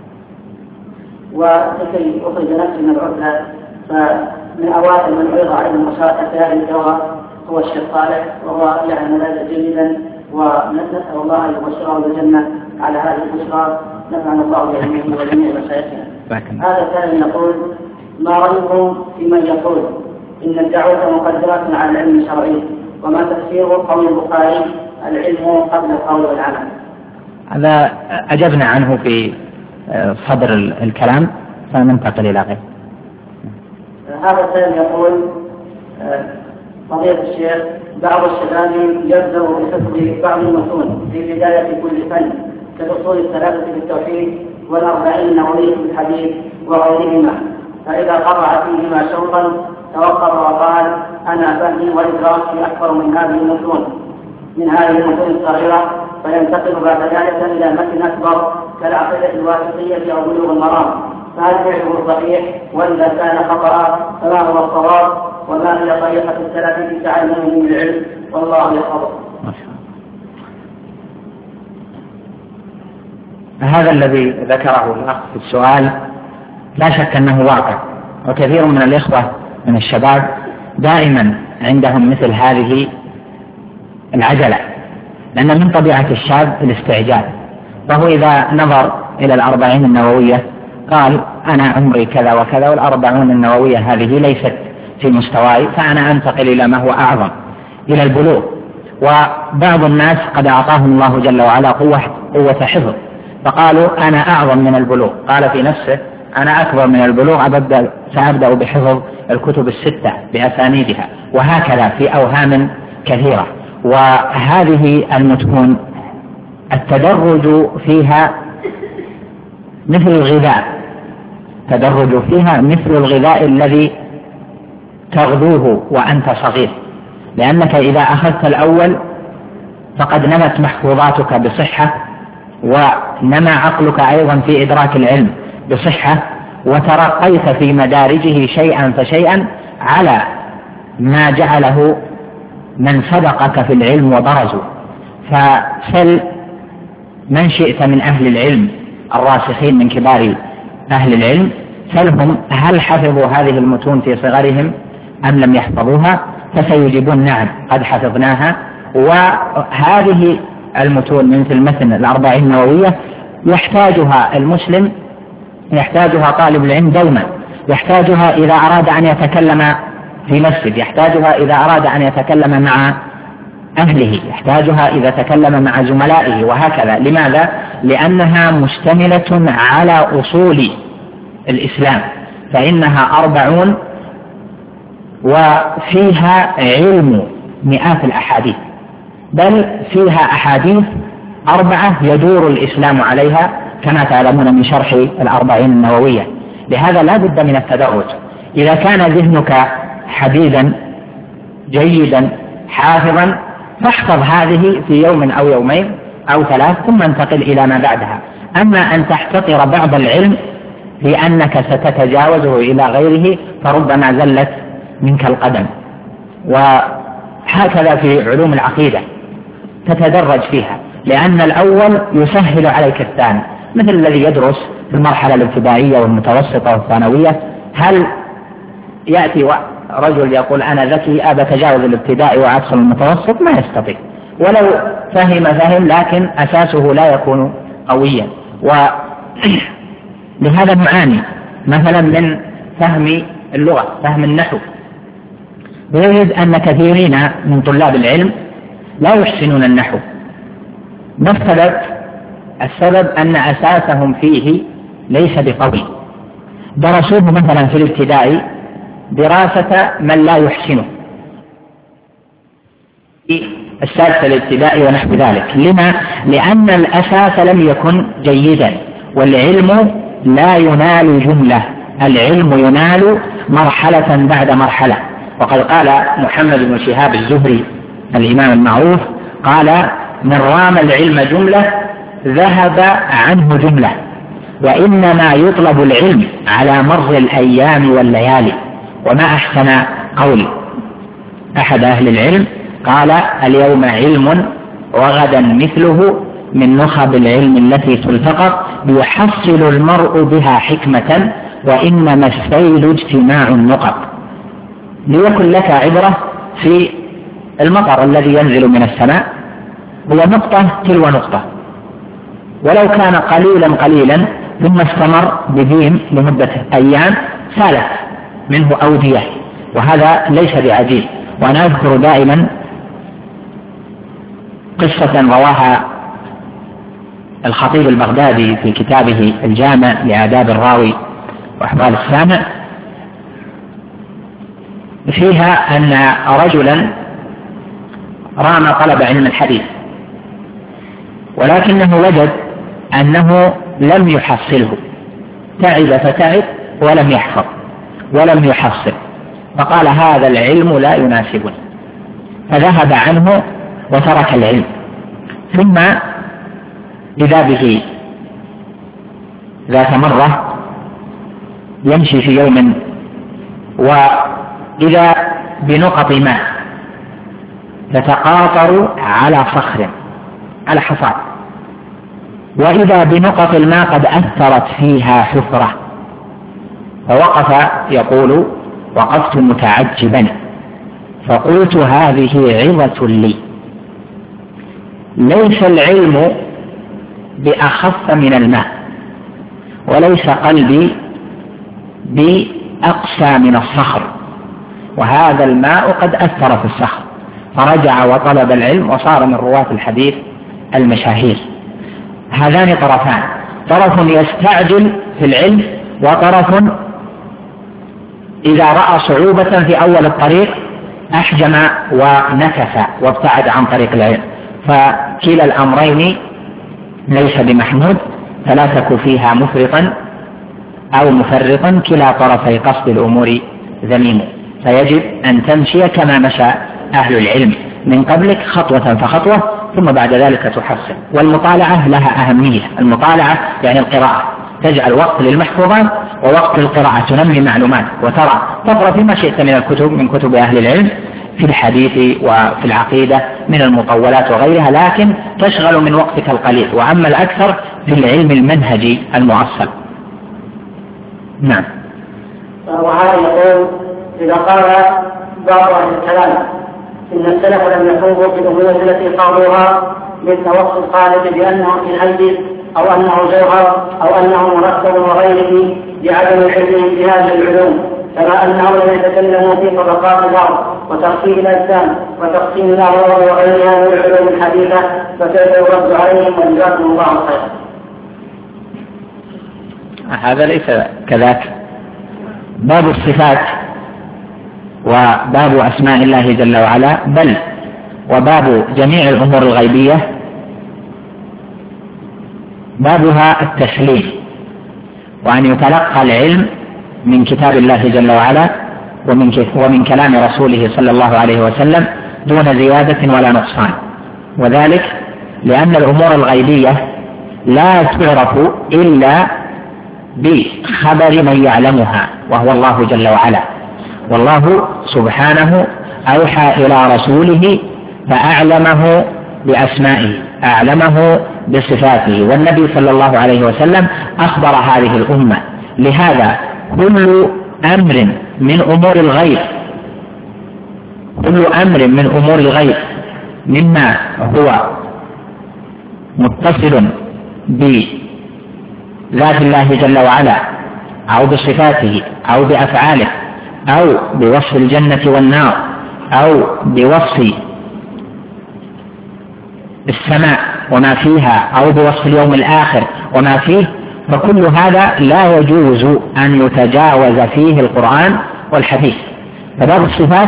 ولكي أخرج نفسي من العزلة، فمن أوائل من عرض على المشاركة في هذه الدورة هو الشيخ صالح، وهو يعلم ذلك جيدا، ونسأل الله أن يبشره بالجنة على هذه البشرى. نفعنا الله بعلمه وجميع مشايخنا. هذا الثاني يقول: ما رأيكم في من يقول إن الدعوة مقدرة على العلم الشرعي، وما تفسير قول البخاري: العلم قبل القول والعمل؟ هذا أجبنا عنه في صدر الكلام، فننتقل إلى غيره. هذا الثاني يقول: فضيلة الشيخ، بعض الشباب يبدأ بحفظ بعض المتون في بداية كل فن كالأصول الثلاثة في التوحيد والأربعين النووية في الحديث وغيرهما، فإذا قطع فيهما شوطا توقف وقال أنا فهمي وإدراكي أكبر من هذه المتون الصغيرة، فينتقل بعد ذلك إلى متن أكبر كالعقيدة الواسطية أو بلوغ المرام، فهل فعله صحيح وإذا كان خطأ فما هو الصواب وما هي طريقة السلف في تعلمه العلم؟ والله يحفظه. هذا الذي ذكره الأخ في السؤال لا شك أنه واقع، وكثير من الإخوة من الشباب دائما عندهم مثل هذه العجلة، لأن من طبيعة الشاب الاستعجال، فهو إذا نظر إلى الأربعين النووية قال أنا عمري كذا وكذا والأربعون النووية هذه ليست في مستواي، فأنا أنتقل إلى ما هو أعظم، إلى البلوغ. وبعض الناس قد أعطاهم الله جل وعلا قوة حفظ، فقالوا أنا أعظم من البلوغ، قال في نفسه أنا أكبر من البلوغ، سأبدأ بحفظ الكتب الستة بأسانيدها، وهكذا في أوهام كثيرة. وهذه المتون التدرج فيها مثل الغذاء، تدرج فيها مثل الغذاء الذي تغذوه وأنت صغير، لأنك إذا أخذت الأول فقد نمت محفوظاتك بصحة، ونمى عقلك أيضا في إدراك العلم بصحة، وترقيت في مدارجه شيئا فشيئا على ما جعله من سبقك في العلم وبرزوا. فسل من شئت من أهل العلم الراسخين من كبار أهل العلم، سلهم هل حفظوا هذه المتون في صغرهم أم لم يحفظوها، فسيجيبون نعم قد حفظناها. وهذه المتون مثل متن الأربعين النووية يحتاجها المسلم، يحتاجها طالب العلم دوما، يحتاجها إذا أراد أن يتكلم في مسجد، يحتاجها إذا أراد أن يتكلم مع أهله، يحتاجها إذا تكلم مع زملائه، وهكذا. لماذا؟ لأنها مشتملة على أصول الإسلام، فإنها 40 وفيها علم مئات الأحاديث، بل فيها أحاديث 4 يدور الإسلام عليها كما تعلمون من شرح الأربعين النووية. لهذا لا بد من التدرج. إذا كان ذهنك حديدا جيدا حافظا فاحفظ هذه في يوم أو يومين أو 3 ثم انتقل إلى ما بعدها. أما أن تحتقر بعض العلم لأنك ستتجاوزه إلى غيره فربما زلت منك القدم. وهكذا في علوم العقيدة تتدرج فيها، لأن الأول يسهل عليك الثاني، مثل الذي يدرس في المرحلة الابتدائية والمتوسطة والثانوية. هل يأتي رجل يقول أنا ذكي أبى أتجاوز الابتدائي وأدخل المتوسط؟ ما يستطيع، ولو فهم لكن أساسه لا يكون قويا. ولهذا نعاني مثلا من فهم اللغة، فهم النحو، ويجد أن كثيرين من طلاب العلم لا يحسنون النحو. ما السبب؟ السبب أن أساسهم فيه ليس بقوي، درسوه مثلا في الابتدائي دراسة من لا يحسنه، السادسة الابتدائي ونحو ذلك. لما؟ لأن الأساس لم يكن جيدا، والعلم لا ينال جملة، العلم ينال مرحلة بعد مرحلة. وقد قال محمد بن شهاب الزهري الإمام المعروف قال من رام العلم جملة ذهب عنه جملة، وإنما يطلب العلم على مر الأيام والليالي. وما أحسن قول أحد أهل العلم قال اليوم علم وغدا مثله من نخب العلم التي تلتقط يحصل المرء بها حكمة وإنما السيل اجتماع النقط. ليكن لك عبرة في المطر الذي ينزل من السماء، هو نقطة تلو نقطة، ولو كان قليلا ثم استمر بديم لمدة أيام سالت منه أودية، وهذا ليس بعجيب. وأنا أذكر دائما قصة رواها الخطيب البغدادي في كتابه الجامع لآداب الراوي وأحوال السامع، فيها أن رجلا رام طلب علم الحديث، ولكنه وجد أنه لم يحصله، تعب فتعب ولم يحفظ ولم يحصل، فقال هذا العلم لا يناسبني، فذهب عنه وترك العلم. ثم إذا به ذات مرة يمشي في يوم وإذا بنقط ماء تتقاطر على صخر على حصاد، وإذا بنقط الماء قد أثرت فيها حفرة، فوقف يقول وقفت متعجبا فقلت هذه عظة لي، ليس العلم بأخف من الماء، وليس قلبي بأقسى من الصخر، وهذا الماء قد أثر في الصخر. فرجع وطلب العلم وصار من رواة الحديث المشاهير. هذان طرفان، طرف يستعجل في العلم، وطرف إذا رأى صعوبة في أول الطريق أحجم ونكف وابتعد عن طريق العلم. فكلا الأمرين ليس بمحمود، فلا تك فيها مفرطا أو مفرطا، كلا طرفي قصد الأمور ذميم. فيجب أن تمشي كما مشى أهل العلم من قبلك، خطوة فخطوة، ثم بعد ذلك تحصل. والمطالعة لها أهمية، المطالعة يعني القراءة، تجعل وقت للمحفوظات ووقت للقراءة، تنمي معلومات وترى تقرأ فيما شئت من الكتب، من كتب أهل العلم في الحديث وفي العقيدة من المطولات وغيرها، لكن تشغل من وقتك القليل، وأما الأكثر في العلم المنهجي المؤصل. نعم. وهذا يقول إذا قال بعض أهل الكلام إن السلف لم يحوظوا في الأمور التي قالوها مثل وصف الخالق بأنه في الهدي أو أنه جوهر أو أنه مركب وغيره بعدم علمهم بهذه العلوم، كما أنهم لم يتكلموا في طبقات الأرض وتركيب الأجسام وتقسيم الأمراض وغيرها من العلوم الحديثة، فكيف يرد عليهم وجزاكم الله خيرا. هذا ليس كذاك. باب الصفات وباب أسماء الله جل وعلا، بل وباب جميع الأمور الغيبية بابها التسليم، وأن يتلقى العلم من كتاب الله جل وعلا ومن كلام رسوله صلى الله عليه وسلم دون زيادة ولا نقصان. وذلك لأن الأمور الغيبية لا تعرف إلا بخبر من يعلمها وهو الله جل وعلا، والله سبحانه أوحى إلى رسوله فأعلمه بأسمائه، أعلمه بصفاته، والنبي صلى الله عليه وسلم أخبر هذه الأمة. لهذا كل أمر من أمور الغيب، كل أمر من أمور الغيب مما هو متصل بذات الله جل وعلا أو بصفاته أو بأفعاله أو بوصف الجنة والنار أو بوصف السماء وما فيها أو بوصف اليوم الآخر وما فيه، فكل هذا لا يجوز أن يتجاوز فيه القرآن والحديث. فباب الصفات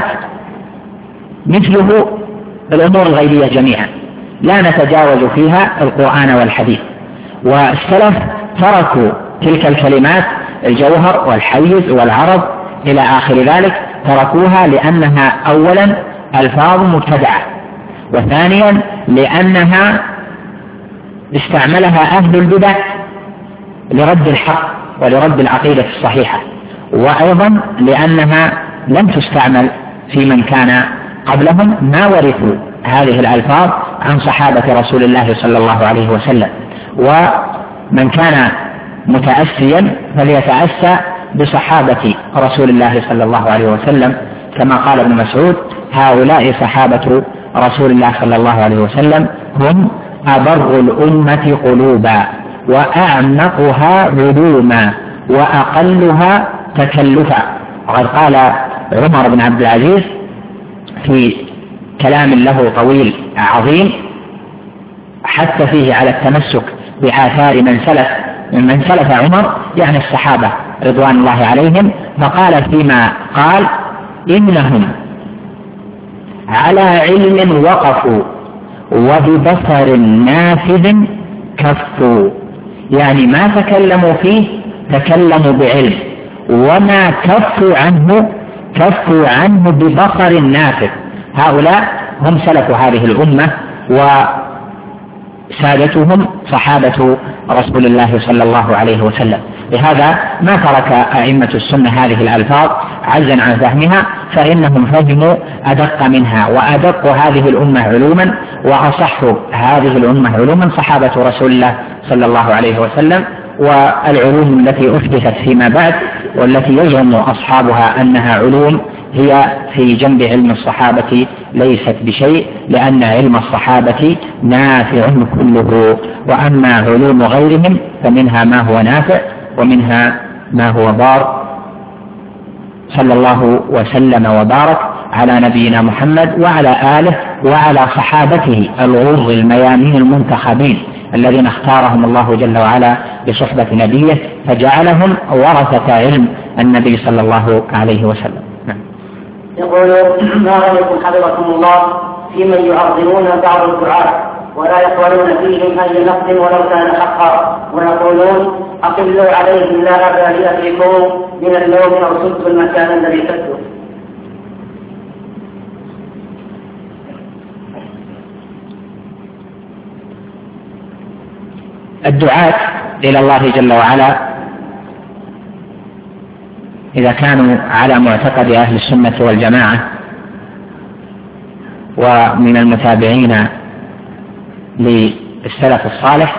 مثله الأمور الغيبية جميعا لا نتجاوز فيها القرآن والحديث. والسلف تركوا تلك الكلمات الجوهر والحيز والعرض إلى آخر ذلك، تركوها لأنها أولا ألفاظ مبتدعة، وثانيا لأنها استعملها أهل البدع لرد الحق ولرد العقيدة الصحيحة، وأيضا لأنها لم تستعمل في من كان قبلهم ما ورثوا هذه الألفاظ عن صحابة رسول الله صلى الله عليه وسلم. ومن كان متأسيا فليتأسى بصحابة رسول الله صلى الله عليه وسلم، كما قال ابن مسعود: هؤلاء صحابة رسول الله صلى الله عليه وسلم هم أبر الأمة قلوبا وأعمقها علوما وأقلها تكلفا. وقد قال عمر بن عبد العزيز في كلام له طويل عظيم حث فيه على التمسك بآثار من سلف عمر، يعني الصحابة رضوان الله عليهم، فقال فيما قال: إنهم على علم وقفوا وببصر نافذ كفوا. يعني ما تكلموا فيه تكلموا بعلم، وما كفوا عنه ببصر نافذ. هؤلاء هم سلف هذه الأمة وسادتهم صحابة رسول الله صلى الله عليه وسلم. لهذا ما ترك أئمة السنة هذه الألفاظ عجزا عن فهمها، فإنهم فهموا أدق منها، وأدق هذه الأمة علوما وأصح هذه الأمة علوما صحابة رسول الله صلى الله عليه وسلم. والعلوم التي أحدثت فيما بعد والتي يزعم أصحابها أنها علوم هي في جنب علم الصحابة ليست بشيء، لأن علم الصحابة نافع كله، وأما علوم غيرهم فمنها ما هو نافع ومنها ما هو ضار. صلى الله وسلم وبارك على نبينا محمد وعلى آله وعلى صحابته الغر الميامين المنتخبين الذين اختارهم الله جل وعلا بصحبة نبيه فجعلهم ورثة علم النبي صلى الله عليه وسلم. يقول: ما رأيكم حفظكم الله في من يعظمون بعض الدعاة ولا يقبلون فيهم أي نقد ولو كان حقا، ويقولون: أقلوا عليهم لا أبا لأبيكم من اللوم أو سدوا المكان الذي سدوا. الدعاة إلى الله جل وعلا إذا كانوا على معتقد أهل السنة والجماعة ومن المتابعين للسلف الصالح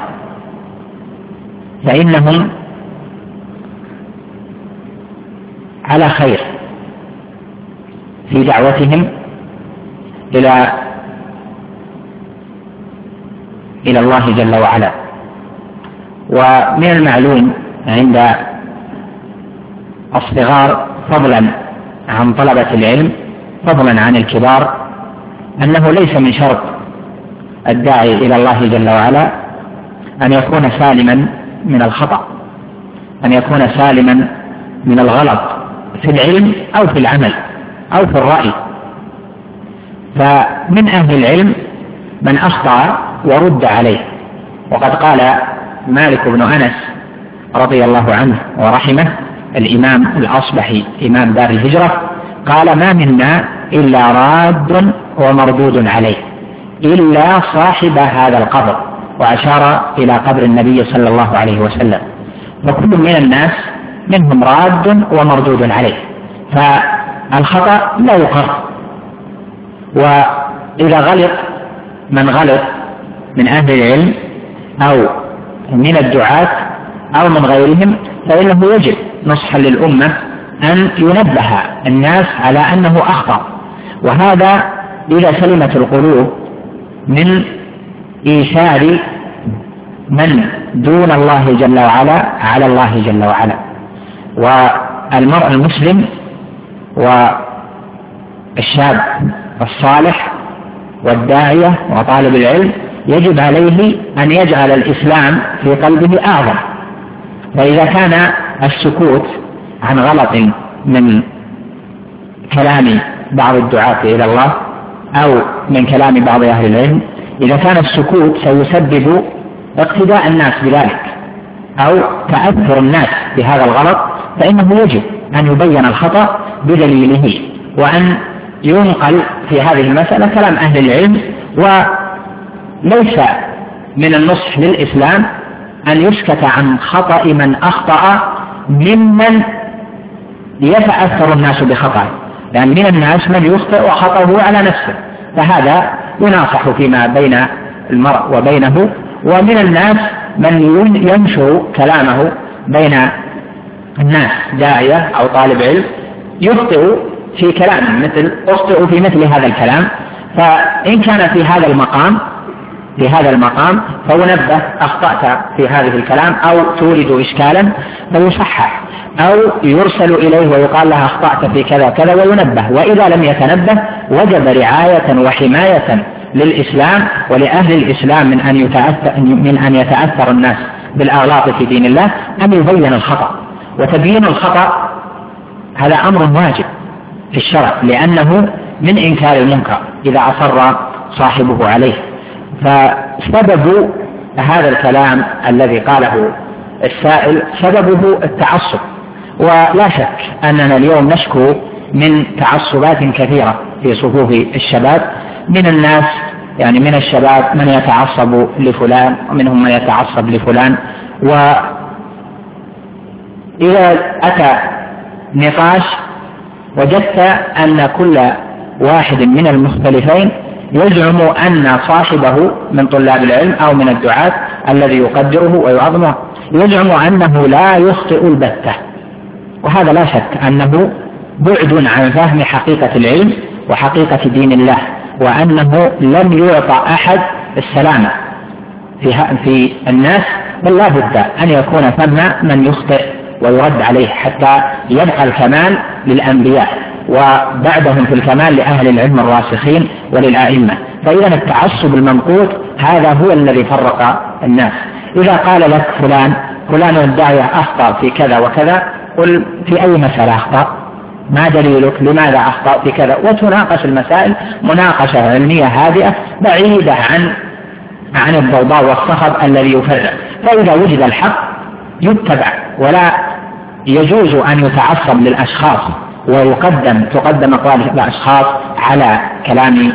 فإنهم على خير في دعوتهم إلى الله جل وعلا. ومن المعلوم عند الصغار فضلا عن طلبة العلم فضلا عن الكبار أنه ليس من شرط الداعي إلى الله جل وعلا أن يكون سالما من الخطأ، أن يكون سالما من الغلط في العلم أو في العمل أو في الرأي. فمن أهل العلم من أخطأ ورد عليه، وقد قال مالك بن أنس رضي الله عنه ورحمه الإمام الأصبحي إمام دار الهجرة قال: ما منا إلا راد ومردود عليه إلا صاحب هذا القبر، وأشار إلى قبر النبي صلى الله عليه وسلم. وكل من الناس منهم راد ومردود عليه، فالخطأ لا يقر. وإذا غلط من غلط من أهل العلم أو من الدعاة أو من غيرهم فإنه يجب نصحا للأمة أن ينبه الناس على أنه أخطأ، وهذا إذا سلمت القلوب من إيثار من دون الله جل وعلا على الله جل وعلا. والمرء المسلم والشاب الصالح والداعية وطالب العلم يجب عليه أن يجعل الإسلام في قلبه أعظم. فإذا كان السكوت عن غلط من كلام بعض الدعاة إلى الله أو من كلام بعض أهل العلم، إذا كان السكوت سيسبب اقتداء الناس بذلك أو تأثر الناس بهذا الغلط، فإنه يجب أن يبين الخطأ بدليله، وأن ينقل في هذه المسألة كلام أهل العلم. وليس من النصح للإسلام أن يسكت عن خطأ من أخطأ ممن يتأثر الناس بخطأه، لأن من الناس من يخطئ وخطأه على نفسه، فهذا يناصح فيما بين المرء وبينه. ومن الناس من ينشر كلامه بين الناس، داعية أو طالب علم يخطئ في كلام مثل أخطئ في مثل هذا الكلام، فإن كان في هذا المقام فينبه: أخطأت في هذه الكلام أو تورد إشكالا، فيصحح أو يرسل إليه ويقال له أخطأت في كذا كذا وينبه. وإذا لم يتنبه وجب رعاية وحماية للإسلام ولأهل الإسلام من أن يتأثر الناس بالأغلاط في دين الله أن يبين الخطأ. وتبيين الخطأ هذا أمر واجب في الشرع، لأنه من إنكار المنكر إذا أصر صاحبه عليه. فسبب هذا الكلام الذي قاله السائل سببه التعصب، ولا شك أننا اليوم نشكو من تعصبات كثيرة في صفوف الشباب، من الناس يعني من الشباب من يتعصب لفلان ومنهم من يتعصب لفلان. وإذا أتى نقاش وجدت أن كل واحد من المختلفين يزعم أن صاحبه من طلاب العلم أو من الدعاة الذي يقدره ويعظمه يزعم أنه لا يخطئ البتة، وهذا لا شك أنه بعد عن فهم حقيقة العلم وحقيقة دين الله، وأنه لم يعطى أحد السلامة في الناس، بل لا بد أن يكون ثم من يخطئ ويرد عليه حتى يبقى الكمال للأنبياء وبعدهم في الكمال لأهل العلم الراسخين وللأئمة. فإذا التعصب الممقوت هذا هو الذي فرق الناس. إذا قال لك فلان الداعية أخطأ في كذا وكذا، قل في أي مسألة أخطأ؟ ما دليلك؟ لماذا أخطأ في كذا؟ وتناقش المسائل مناقشة علمية هادئة بعيدة عن الضوضاء والصخب الذي يفرق. فإذا وجد الحق يتبع، ولا يجوز أن يتعصب للأشخاص تقدم أقوال الأشخاص على كلام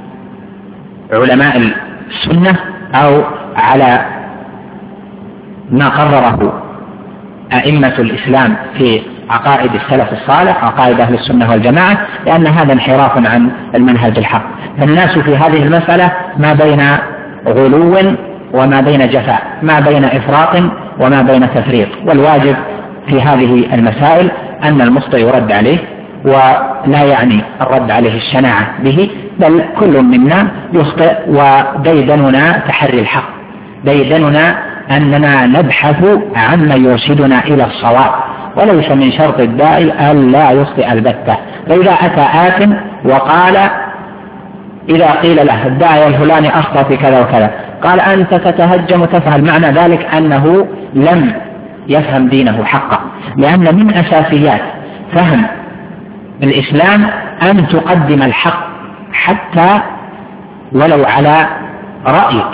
علماء السنة أو على ما قرره أئمة الإسلام في عقائد السلف الصالح، عقائد أهل السنة والجماعة، لأن هذا انحراف عن المنهج الحق. فالناس في هذه المسألة ما بين غلو وما بين جفاء، ما بين إفراط وما بين تفريط، والواجب في هذه المسائل أن المخطئ يرد عليه، ولا يعني الرد عليه الشناعة به، بل كل منا يخطئ، وديدننا تحري الحق، ديدننا أننا نبحث عما يرشدنا إلى الصواب، وليس من شرط الداعي أن لا يخطئ البتة. فإذا أتى آت وقال، إذا قيل له الداعي الفلاني أخطأ في كذا وكذا، قال أنت تتهجم وتفعل، معنى ذلك أنه لم يفهم دينه حقا، لأن من أساسيات فهم الإسلام أن تقدم الحق حتى ولو على رأيك.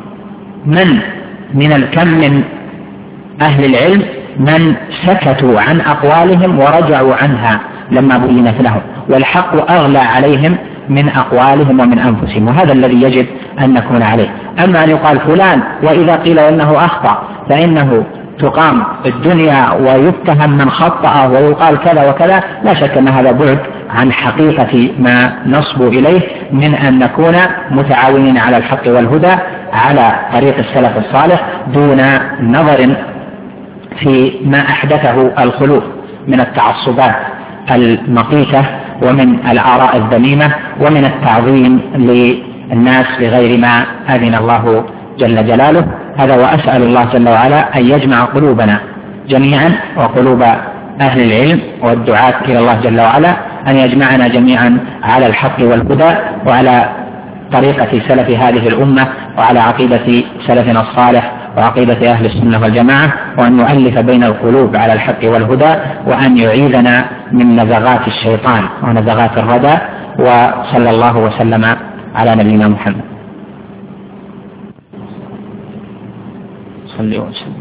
من الكم من أهل العلم من سكتوا عن أقوالهم ورجعوا عنها لما بينت لهم، والحق أغلى عليهم من أقوالهم ومن أنفسهم، وهذا الذي يجب أن نكون عليه. أما أن يقال فلان وإذا قيل إنه أخطأ فإنه تقام الدنيا ويتهم من خطأ ويقال كذا وكذا، لا شك أن هذا بعد عن حقيقة ما نصبو إليه من أن نكون متعاونين على الحق والهدى على طريق السلف الصالح، دون نظر في ما أحدثه الخلوف من التعصبات المقيتة ومن الآراء الذميمة ومن التعظيم للناس بغير ما أذن الله جل جلاله. هذا، وأسأل الله جل وعلا أن يجمع قلوبنا جميعا وقلوب أهل العلم والدعاة إلى الله جل وعلا، أن يجمعنا جميعا على الحق والهدى وعلى طريقة سلف هذه الأمة وعلى عقيدة سلفنا الصالح وعقيدة أهل السنة والجماعة، وأن يؤلف بين القلوب على الحق والهدى، وأن يعيذنا من نزغات الشيطان ونزغات الردى. وصلى الله وسلم على نبينا محمد. صلى وسلم.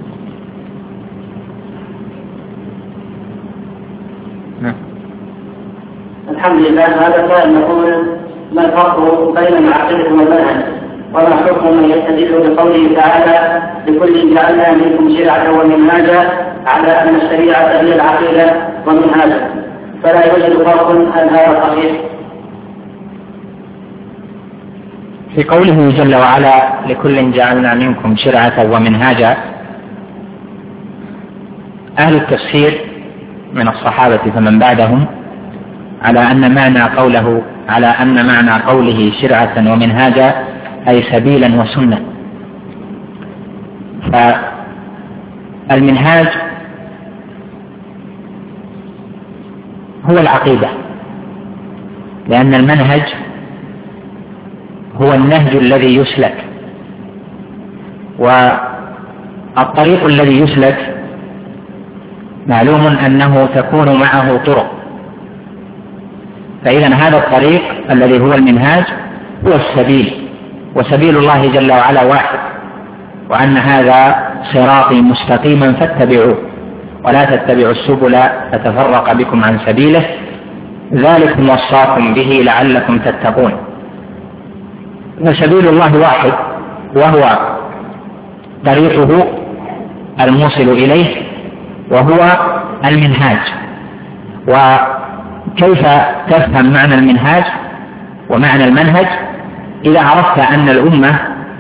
الحمد لله. هذا سائل يقول: ما الفرق بين العقيدة والمنهج؟ وما حكم من يستدل بقوله تعالى: لكل جعلنا منكم شرعة ومنهاجا، على أن الشريعة هي العقيدة ومنهاجا، فلا يوجد فرق؟ هل هذا صحيح؟ في قوله جل وعلا: لكل جعلنا منكم شرعة ومنهاجا، أهل التفسير من الصحابة فمن بعدهم على أن معنى قوله شرعة ومنهاجا أي سبيلا وسنة. فالمنهاج هو العقيدة، لأن المنهج هو النهج الذي يسلك، والطريق الذي يسلك معلوم أنه تكون معه طرق، فإذا هذا الطريق الذي هو المنهاج هو السبيل، وسبيل الله جل وعلا واحد، وأن هذا صراطي مستقيما فاتبعوه ولا تتبعوا السبل فتفرق بكم عن سبيله ذلكم وصاكم به لعلكم تتقون. فسبيل الله واحد وهو طريقه الموصل إليه وهو المنهاج. وكيف تفهم معنى المنهاج ومعنى المنهج؟ إذا عرفت أن الأمة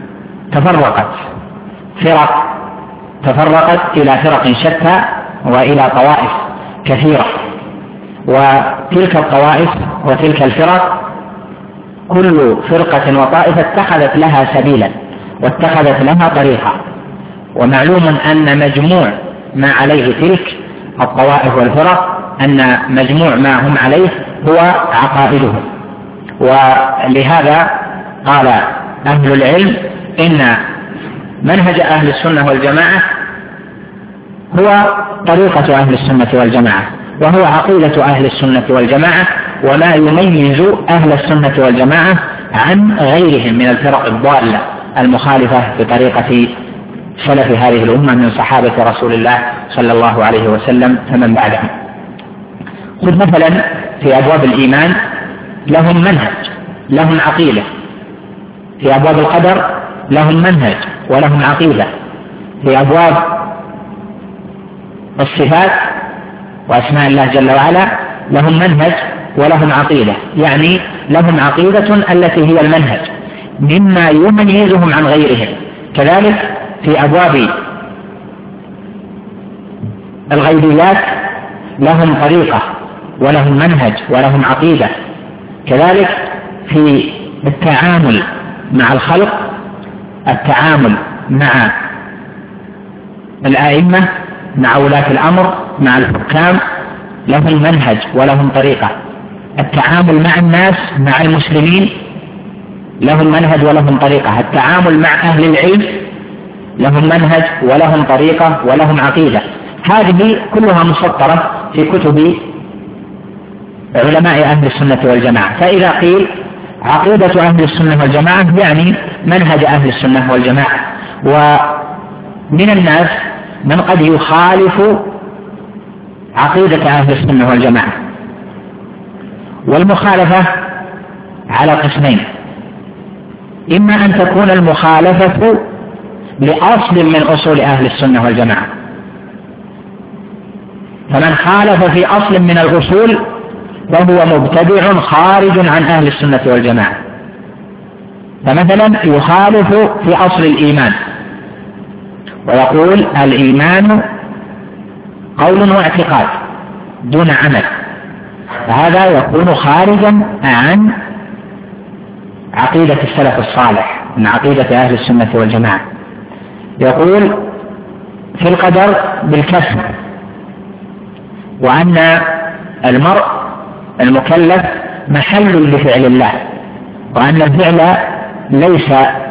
تفرقت إلى فرق شتى وإلى طوائف كثيرة، وتلك الطوائف وتلك الفرق كل فرقة وطائفة اتخذت لها سبيلا واتخذت لها طريقة، ومعلوم أن مجموع ما عليه تلك الطوائف والفرق أن مجموع ما هم عليه هو عقائدهم. ولهذا قال أهل العلم إن منهج أهل السنة والجماعة هو طريقة أهل السنة والجماعة، وهو عقيدة أهل السنة والجماعة، وما يميز أهل السنة والجماعة عن غيرهم من الفرق الضالة المخالفة بطريقة سلف هذه الأمة من صحابة رسول الله صلى الله عليه وسلم فمن بعدهم. خذ مثلا في أبواب الإيمان لهم منهج لهم عقيدة، في أبواب القدر لهم منهج ولهم عقيدة، في أبواب الصفات وأسماء الله جل وعلا لهم منهج ولهم عقيدة، يعني لهم عقيدة التي هي المنهج مما يميزهم عن غيرهم. كذلك في أبواب الغيبيات لهم طريقة ولهم منهج ولهم عقيدة. كذلك في التعامل مع الخلق، التعامل مع الأئمة، مع ولاة الأمر، مع الحكام لهم منهج ولهم طريقة. التعامل مع الناس مع المسلمين لهم منهج ولهم طريقة. التعامل مع أهل العلم لهم منهج ولهم طريقة ولهم عقيدة. هذه كلها مسطرة في كتب علماء أهل السنة والجماعة. فإذا قيل عقيدة أهل السنة والجماعة يعني منهج أهل السنة والجماعة. ومن الناس من قد يخالف عقيدة أهل السنة والجماعة، والمخالفة على قسمين: إما أن تكون المخالفة لأصل من أصول أهل السنة والجماعة، فمن خالف في أصل من الأصول فهو مبتدع خارج عن أهل السنة والجماعة. فمثلا يخالف في أصل الإيمان ويقول الإيمان قول واعتقاد دون عمل، فهذا يكون خارجا عن عقيدة السلف الصالح من عقيدة أهل السنة والجماعة. يقول في القدر بالكسب، وأن المرء المكلف محل لفعل الله، وأن الفعل ليس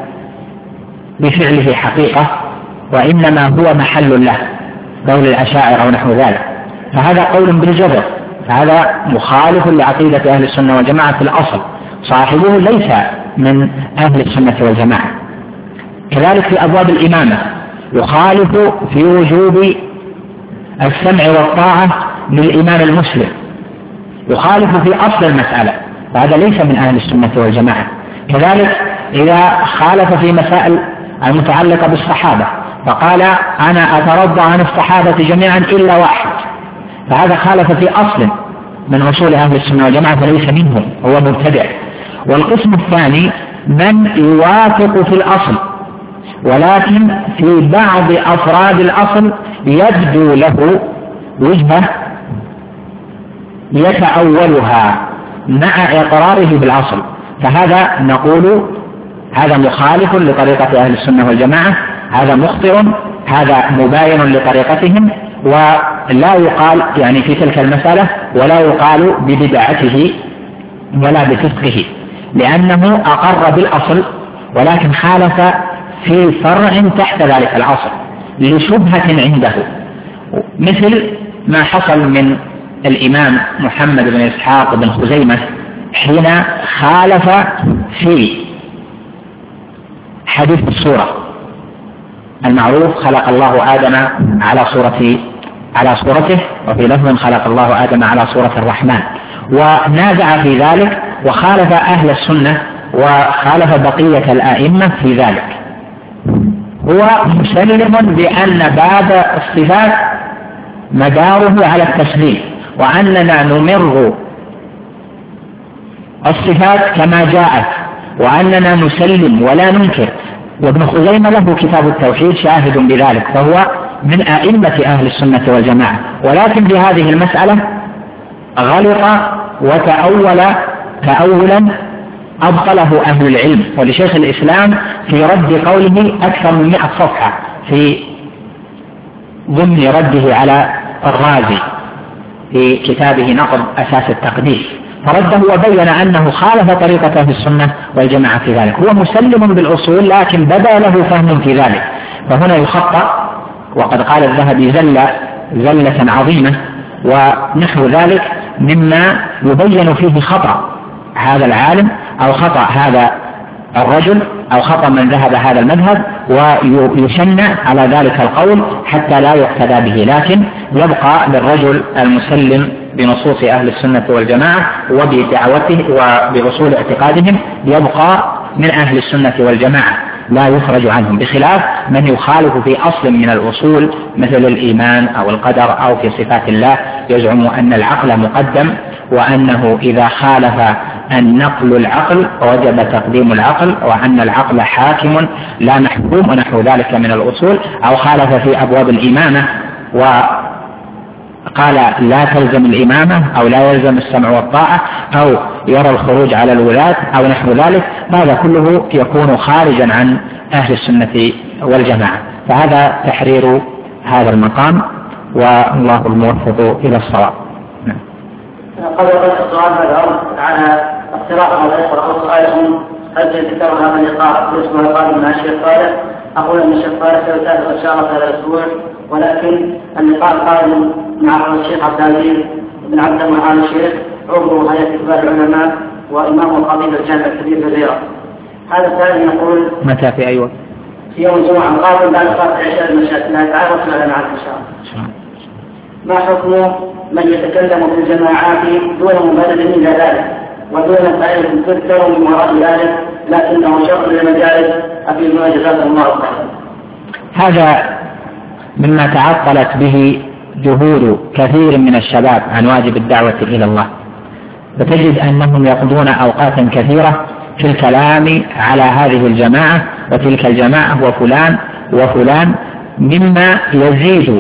بفعله حقيقة وإنما هو محل له، قول الأشاعرة ونحو ذلك. فهذا قول بالجبر، فهذا مخالف لعقيدة أهل السنة والجماعة في الأصل، صاحبه ليس من أهل السنة والجماعة. كذلك في أبواب الإمامة يخالف في وجوب السمع والطاعة للإمام المسلم، يخالف في أصل المسألة، فهذا ليس من أهل السنة والجماعة. كذلك إذا خالف في مسائل المتعلقة بالصحابة فقال أنا أترضى عن الصحابة جميعا إلا واحد، فهذا خالف في أصل من أصول أهل السنة والجماعة فليس منهم، هو مبتدع. والقسم الثاني من يوافق في الأصل ولكن في بعض أفراد الأصل يبدو له وجهة يتأولها مع إقراره بالأصل، فهذا نقول هذا مخالف لطريقة أهل السنة والجماعة، هذا مخطئ، هذا مباين لطريقتهم، ولا يقال يعني في تلك المسألة ولا يقال ببدعته ولا بفسقه، لأنه أقر بالأصل ولكن خالف في فرع تحت ذلك الأصل لشبهة عنده، مثل ما حصل من الإمام محمد بن إسحاق بن خزيمة حين خالف في حديث السورة، المعروف خلق الله آدم على صورته، وفي لفظ خلق الله آدم على صورة الرحمن، ونازع في ذلك وخالف أهل السنة وخالف بقية الآئمة في ذلك. هو مسلم بأن باب الصفات مداره على التسليم، وأننا نمر الصفات كما جاءت، وأننا نسلم ولا ننكر. وابن خزيمة له كتاب التوحيد شاهد بذلك، فهو من أئمة أهل السنة والجماعة. ولكن في هذه المسألة غلط وتأول تأولا أبطله أهل العلم. ولشيخ الإسلام في رد قوله أكثر من 100 صفحة في ضمن رده على الرازي في كتابه نقض أساس التقديس، فرده وبين أنه خالف طريقة أهل السنة والجماعة في ذلك. هو مسلم بالأصول لكن بدا له فهم في ذلك، فهنا يخطأ. وقد قال الذهبي زلة عظيمة، ونحو ذلك مما يبين فيه خطأ هذا العالم أو خطأ هذا الرجل أو خطأ من ذهب هذا المذهب، ويشنع على ذلك القول حتى لا يقتدى به. لكن يبقى للرجل المسلم بنصوص أهل السنة والجماعة وبدعوته وبأصول اعتقادهم يبقى من أهل السنة والجماعة لا يخرج عنهم، بخلاف من يخالف في أصل من الأصول مثل الإيمان أو القدر أو في صفات الله، يزعم أن العقل مقدم، وأنه إذا خالف النقل العقل وجب تقديم العقل، وأن العقل حاكم لا محكوم ونحو ذلك من الأصول. أو خالف في أبواب الإمامة وقال لا تلزم الإمامة أو لا يلزم السمع والطاعة، أو يرى الخروج على الولاة أو نحو ذلك، هذا كله يكون خارجا عن أهل السنة والجماعة. فهذا تحرير هذا المقام، والله الموفق إلى الصواب. قبل السؤال هذا على اقتراح على يقرأ سؤالهم هل يتكرر هذا اللقاء الاسبوع القادم مع الشيخ صالح؟ أقول أن الشيخ صالح سيسافر إن شاء الله هذا الأسبوع، ولكن اللقاء القادم مع الشيخ عبد العزيز بن عبد المعالي الشيخ عضو هيئة كبار العلماء وإمام الخطيب الجامع الكبير بالرياض. هذا الثاني يقول متى في أي وقت؟ في يوم الجمعة القادم بعد صلاة العشاء المشاهد لا تعرف لنا عنه إن شاء الله. ما حكم من يتكلم في الجماعات دون مبرر إلى ذلك ودون فائدة تذكر من وراء ذلك لكنه شر للمجالس أبي جزاكم الله خيرا؟ هذا مما تعطلت به جهود كثير من الشباب عن واجب الدعوة إلى الله، فتجد أنهم يقضون أوقاتا كثيرة في الكلام على هذه الجماعة وتلك الجماعة وفلان وفلان، مما يزيد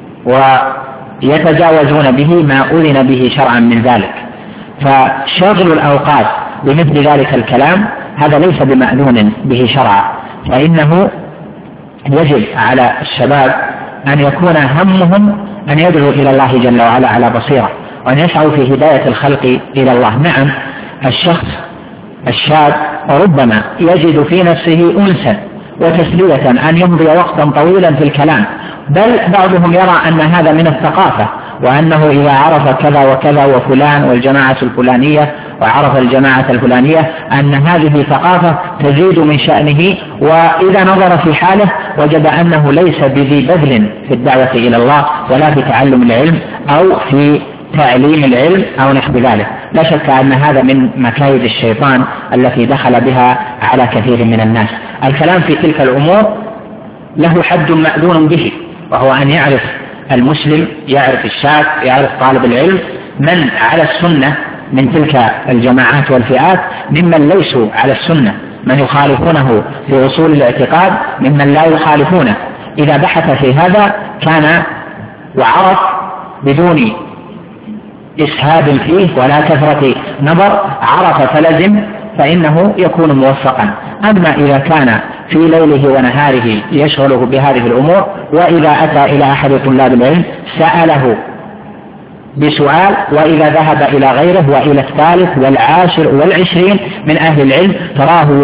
ويتجاوزون به ما أذن به شرعا من ذلك. فشغل الأوقات بمثل ذلك الكلام هذا ليس بمأذون به شرعا، فإنه يجب على الشباب أن يكون همهم أن يدعو إلى الله جل وعلا على بصيرة، وأن يسعوا في هداية الخلق إلى الله. نعم، الشخص الشاب ربما يجد في نفسه أنسا وتسلية أن يمضي وقتا طويلا في الكلام، بل بعضهم يرى أن هذا من الثقافة، وأنه إذا عرف كذا وكذا وفلان والجماعة الفلانية وعرف الجماعة الفلانية أن هذه ثقافة تزيد من شأنه، وإذا نظر في حاله وجد أنه ليس بذي بذل في الدعوة إلى الله ولا في تعلم العلم أو في تعليم العلم أو نحو ذلك. لا شك أن هذا من مكايد الشيطان التي دخل بها على كثير من الناس. الكلام في تلك الأمور له حد مأذون به، وهو أن يعرف المسلم، يعرف الشاب، يعرف طالب العلم من على السنة من تلك الجماعات والفئات ممن ليسوا على السنة، من يخالفونه في أصول الاعتقاد ممن لا يخالفونه. إذا بحث في هذا كان وعرف بدون إسهاب فيه ولا كثرة نظر، عرف فلزم، فإنه يكون موفقا. أما إذا كان في ليله ونهاره يشغله بهذه الأمور، وإذا أتى إلى أحد طلاب العلم سأله بسؤال، وإذا ذهب إلى غيره وإلى الثالث والعاشر والعشرين من أهل العلم تراه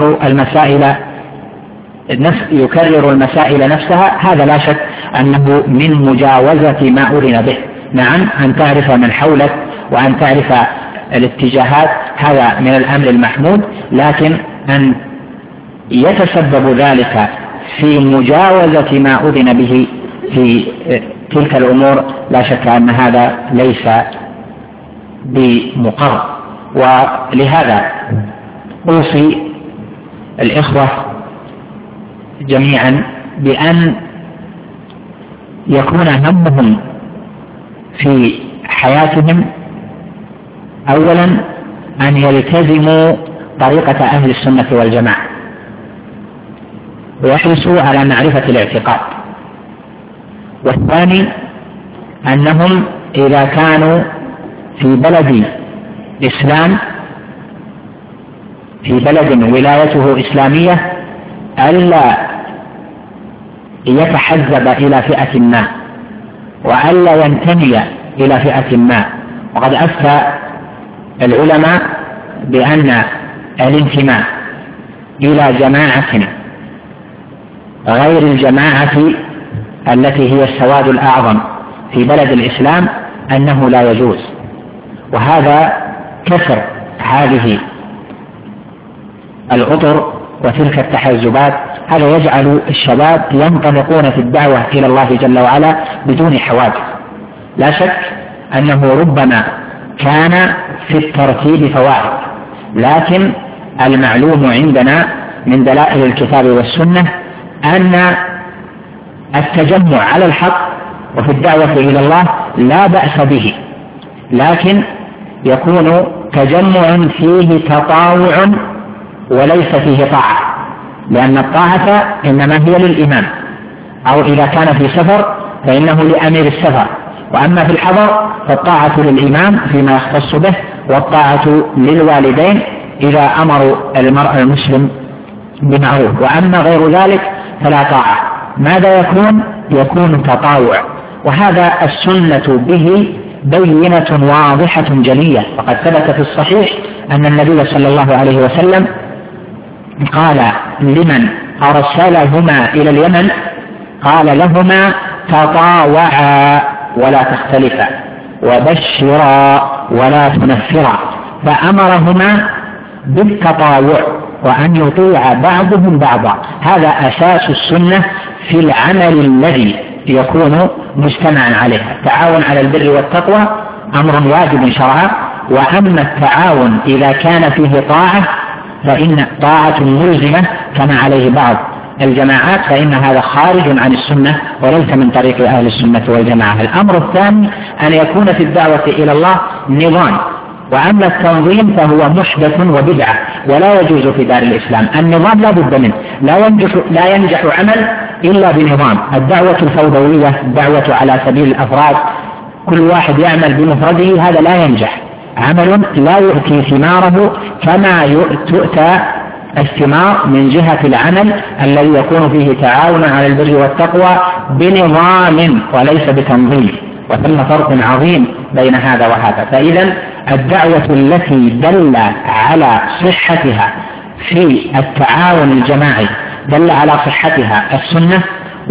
يكرر المسائل نفسها، هذا لا شك أنه من مجاوزة ما أذن به. نعم، أن تعرف من حولك وأن تعرف الاتجاهات هذا من الأمر المحمود، لكن أن يتسبب ذلك في مجاوزة ما أذن به في تلك الأمور لا شك أن هذا ليس بمقر. ولهذا أوصي الإخوة جميعا بأن يكون همهم في حياتهم أولا أن يلتزموا طريقة أهل السنة والجماعة ويحرصوا على معرفة الاعتقاد. والثاني أنهم إذا كانوا في بلد إسلام، في بلد ولايته إسلامية، ألا يتحزب إلى فئة ما وألا ينتمي إلى فئة ما. وقد أفتى العلماء بأن الانتماء إلى جماعة غير الجماعة التي هي السواد الأعظم في بلد الإسلام أنه لا يجوز. وهذا كسر هذه الأطر وتلك التحزبات، هذا يجعل الشباب ينطلقون في الدعوة إلى الله جل وعلا بدون حواجز. لا شك أنه ربما كان في الترتيب فوائد، لكن المعلوم عندنا من دلائل الكتاب والسنة أن التجمع على الحق وفي الدعوة إلى الله لا بأس به، لكن يكون تجمع فيه تطاوع وليس فيه طاعة، لأن الطاعة إنما هي للإمام، أو إذا كان في سفر فإنه لأمير السفر، وأما في الحضر فالطاعة للإمام فيما يختص به، والطاعة للوالدين إذا أمروا المرء المسلم بمعروف، وأما غير ذلك فلا طاعة. ماذا يكون تطاوع، وهذا السنة به بينة واضحة جلية. وقد ثبت في الصحيح أن النبي صلى الله عليه وسلم قال لمن أرسلهما إلى اليمن، قال لهما تطاوعا ولا تختلفا وبشرا ولا تنفرا، فأمرهما بالتطاوع وأن يطيع بعضهم بعضا. هذا أساس السنة في العمل الذي يكون مجتمعا عليه. التعاون على البر والتقوى أمر واجب شرعا، وأما التعاون إذا كان فيه طاعة فإن طاعة ملزمة كما عليه بعض الجماعات، فإن هذا خارج عن السنة وليس من طريق أهل السنة والجماعة. الأمر الثاني أن يكون في الدعوة إلى الله نظام، وأما التنظيم فهو محدث وبدعة ولا يجوز في دار الإسلام. النظام لا بد منه، لا ينجح عمل إلا بنظام. الدعوة الفوضوية، الدعوة على سبيل الأفراد، كل واحد يعمل بمفرده، هذا لا ينجح، عمل لا يؤتي ثماره كما تؤتى الثمار من جهة العمل الذي يكون فيه تعاون على البر والتقوى بنظام وليس بتنظيم، وثم فرق عظيم بين هذا وهذا. فإذا الدعوة التي دل على صحتها في التعاون الجماعي دل على صحتها السنة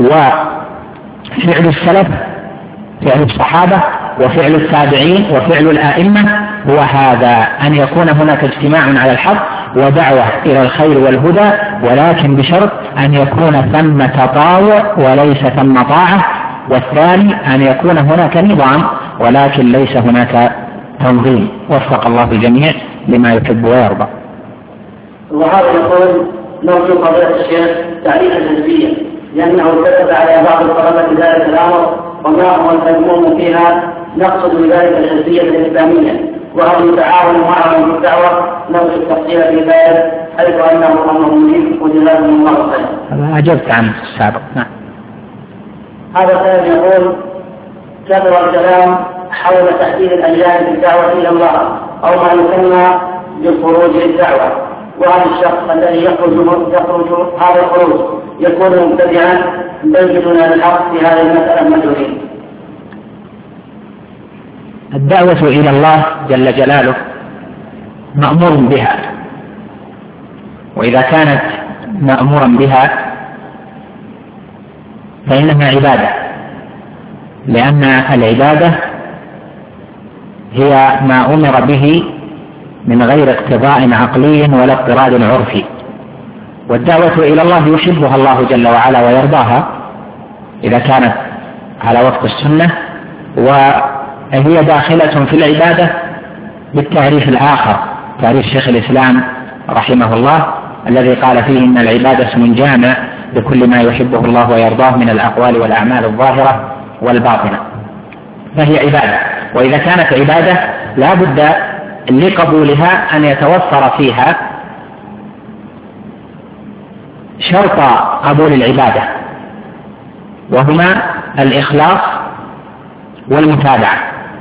وفعل السلف، فعل الصحابة وفعل التابعين وفعل الآئمة، هو هذا أن يكون هناك اجتماع على الحق ودعوة إلى الخير والهدى، ولكن بشرط أن يكون ثم تطاوع وليس ثم طاعة. والثاني أن يكون هناك نظام ولكن ليس هناك تنظيم. وفق الله الجميع لما يحب ويرضى. وهذا يقول نرجو فضيلة الشيخ تعريف الحزبية، لأنه كتب على بعض الطلبة ذلك الأمر وما هو المذموم فيها، نقصد بذلك الحزبية الإسلامية، وهل يتعاون معهم في الدعوة، نرجو التفصيل في ذلك حيث أنه أمر مهم وجزاكم الله خيرا. أجبت عنه في السابق. نعم. هذا الثاني يقول كثر الكلام حول تحديد الأجيال في الدعوة إلى الله أو ما يسمى بالخروج للدعوة، وهذا الشخص الذي يخرج هذا الخروج يكون مبتدعا، بيننا الحق في هذه المسألة مجهولين. الدعوة إلى الله جل جلاله مأمور بها، وإذا كانت مأمورا بها فإنها عبادة، لأن العبادة هي ما أمر به من غير اقتضاء عقلي ولا اضطراد عرفي، والدعوة إلى الله يحبها الله جل وعلا ويرضاها إذا كانت على وفق السنة، وهي داخلة في العبادة بالتعريف الآخر، تعريف شيخ الإسلام رحمه الله الذي قال فيه إن العبادة اسم جامع بكل ما يحبه الله ويرضاه من الأقوال والأعمال الظاهرة والباطنة، فهي عبادة. وإذا كانت عبادة لا بد لقبولها أن يتوفر فيها شرط قبول العبادة، وهما الإخلاص والمتابعة.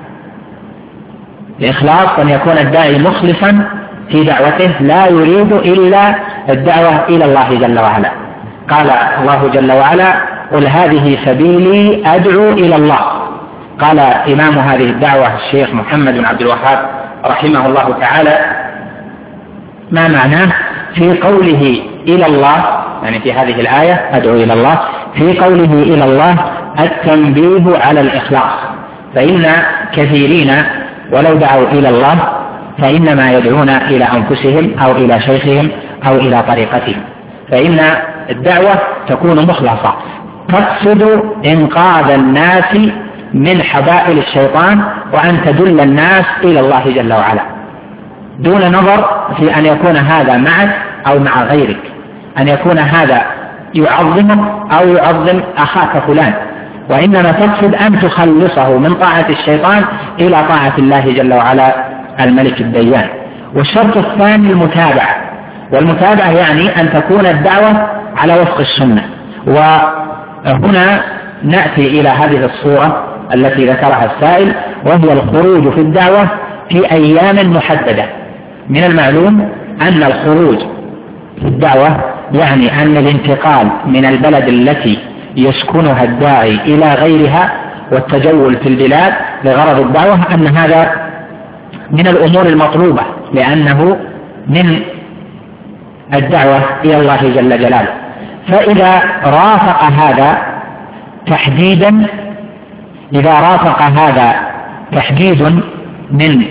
الإخلاص أن يكون الداعي مخلصا في دعوته لا يريد إلا الدعوة إلى الله جل وعلا. قال الله جل وعلا: قل هذه سبيلي أدعو إلى الله. قال إمام هذه الدعوة الشيخ محمد بن عبد الوهاب رحمه الله تعالى: ما معناه في قوله إلى الله، يعني في هذه الآية أدعو إلى الله، في قوله إلى الله التنبيه على الإخلاص، فإن كثيرين ولو دعوا إلى الله فإنما يدعون إلى أنفسهم أو إلى شيخهم أو إلى طريقتهم، فإن الدعوة تكون مخلصة تقصد إنقاذ الناس من حبائل الشيطان وأن تدل الناس إلى الله جل وعلا، دون نظر في أن يكون هذا معك أو مع غيرك، أن يكون هذا يعظمك أو يعظم أخاك فلان، وإنما تقصد أن تخلصه من طاعة الشيطان إلى طاعة الله جل وعلا الملك الديان. والشرط الثاني المتابعة، والمتابعة يعني أن تكون الدعوة على وفق السنة. وهنا نأتي إلى هذه الصورة التي ذكرها السائل، وهي الخروج في الدعوة في أيام محددة. من المعلوم أن الخروج في الدعوة يعني أن الانتقال من البلد التي يسكنها الداعي إلى غيرها والتجول في البلاد لغرض الدعوة، أن هذا من الأمور المطلوبة، لأنه من الدعوة إلى الله جل جلاله. فإذا رافق هذا تحديدا، إذا رافق هذا تحديد من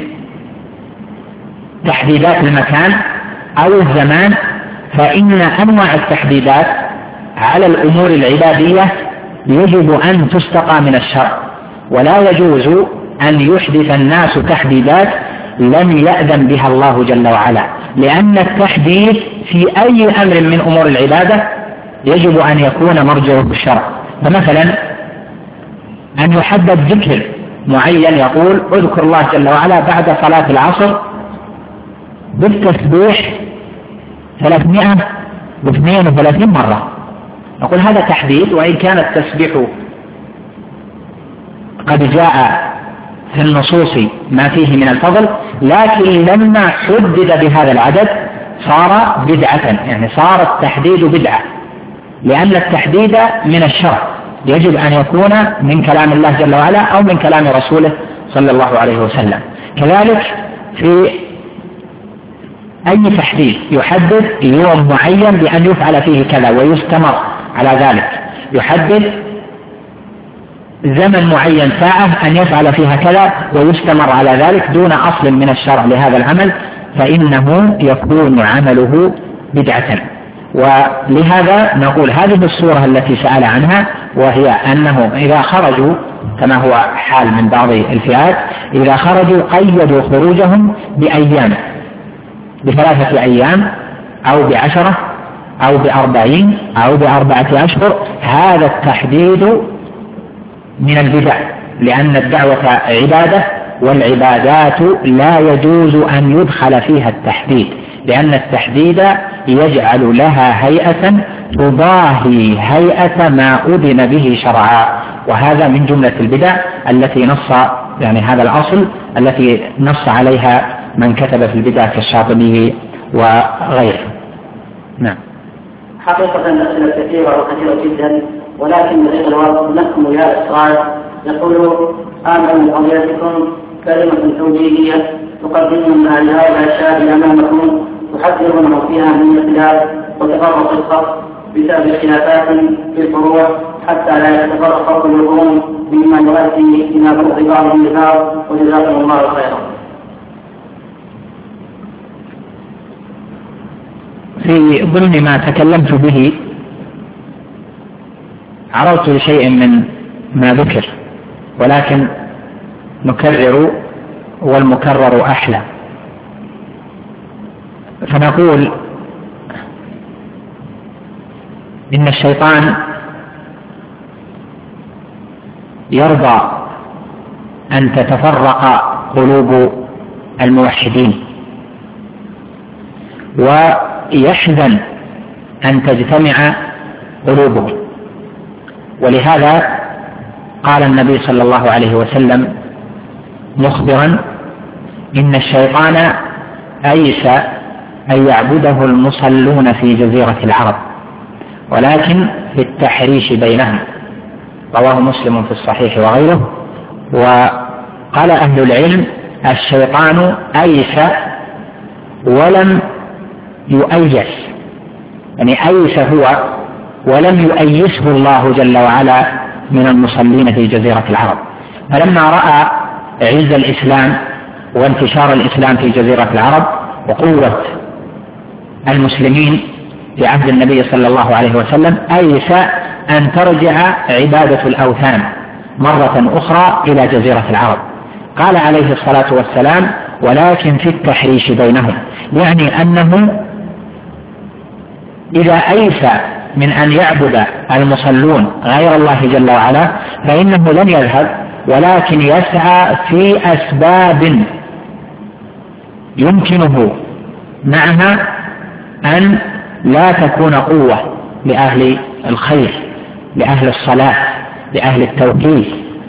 تحديدات المكان أو الزمان، فإن أنواع التحديدات على الأمور العبادية يجب أن تستقى من الشرع، ولا يجوز أن يحدث الناس تحديدات لم يأذن بها الله جل وعلا، لأن التحديث في أي أمر من أمور العبادة يجب أن يكون مرجعه بالشرع. فمثلا أن يحدد ذكر معين، يقول اذكر الله جل وعلا بعد صلاة العصر بالتسبيح 332 مرة، نقول هذا تحديد، وإن كان التسبيح قد جاء في النصوص ما فيه من الفضل، لكن لما حدد بهذا العدد صار بدعة، يعني صار التحديد بدعة، لأن التحديد من الشرع يجب أن يكون من كلام الله جل وعلا أو من كلام رسوله صلى الله عليه وسلم. كذلك في أي تحديد يحدد يوم معين بأن يفعل فيه كذا ويستمر على ذلك، يحدد زمن معين ساعة أن يفعل فيها كذا ويستمر على ذلك دون أصل من الشرع لهذا العمل، فإنه يكون عمله بدعة. ولهذا نقول هذه الصورة التي سأل عنها، وهي أنه إذا خرجوا كما هو حال من بعض الفئات، إذا خرجوا قيدوا خروجهم بأيام، ب3 أيام أو ب10 أو ب40 أو ب4 أشهر. هذا التحديد من البدع، لأن الدعوة عبادة، والعبادات لا يجوز أن يدخل فيها التحديد، لأن التحديد يجعل لها هيئة تضاهي هيئة ما أذن به شرعا، وهذا من جملة البدع التي نص، يعني هذا الأصل التي نص عليها من كتب في البدع كالشاطبي وغيره. نعم. حقيقة الأسئلة كثيرة وكثيرة جدا، ولكن بغير الوقت لكم يا إسرائيل يقول: آمن بقضيتكم كلمة توجيهية تقدمونها لهؤلاء الشباب أمامكم، تحذرونه فيها من الخلاف وتفرق الصف بسبب خلافات في الفروع، حتى لا يتفرق قلوبهم مما يؤدي إلى بغض بعضهم لبعض، وجزاكم الله خيرا. في ضمن ما تكلمت به عرضت لشيء من ما ذكر، ولكن نكرر والمكرر أحلى. فنقول إن الشيطان يرضى أن تتفرق قلوب الموحدين، ويحزن أن تجتمع قلوبهم، ولهذا قال النبي صلى الله عليه وسلم مخبرا: إن الشيطان أيس أن يعبده المصلون في جزيرة العرب، ولكن في التحريش بينهم. رواه مسلم في الصحيح وغيره. وقال أهل العلم: الشيطان أيس ولم يؤيس، يعني أيس هو ولم يؤيسه الله جل وعلا من المصلين في جزيرة العرب. فلما رأى عز الإسلام وانتشار الإسلام في جزيرة العرب وقوة المسلمين في عهد النبي صلى الله عليه وسلم، أيس أن ترجع عبادة الأوثان مرة أخرى إلى جزيرة العرب. قال عليه الصلاة والسلام: ولكن في التحريش بينهم، يعني أنه إذا أيس من أن يعبد المصلون غير الله جل وعلا فإنه لن يذهب، ولكن يسعى في أسباب يمكنه معها أن لا تكون قوة لأهل الخير، لأهل الصلاة، لأهل التوحيد،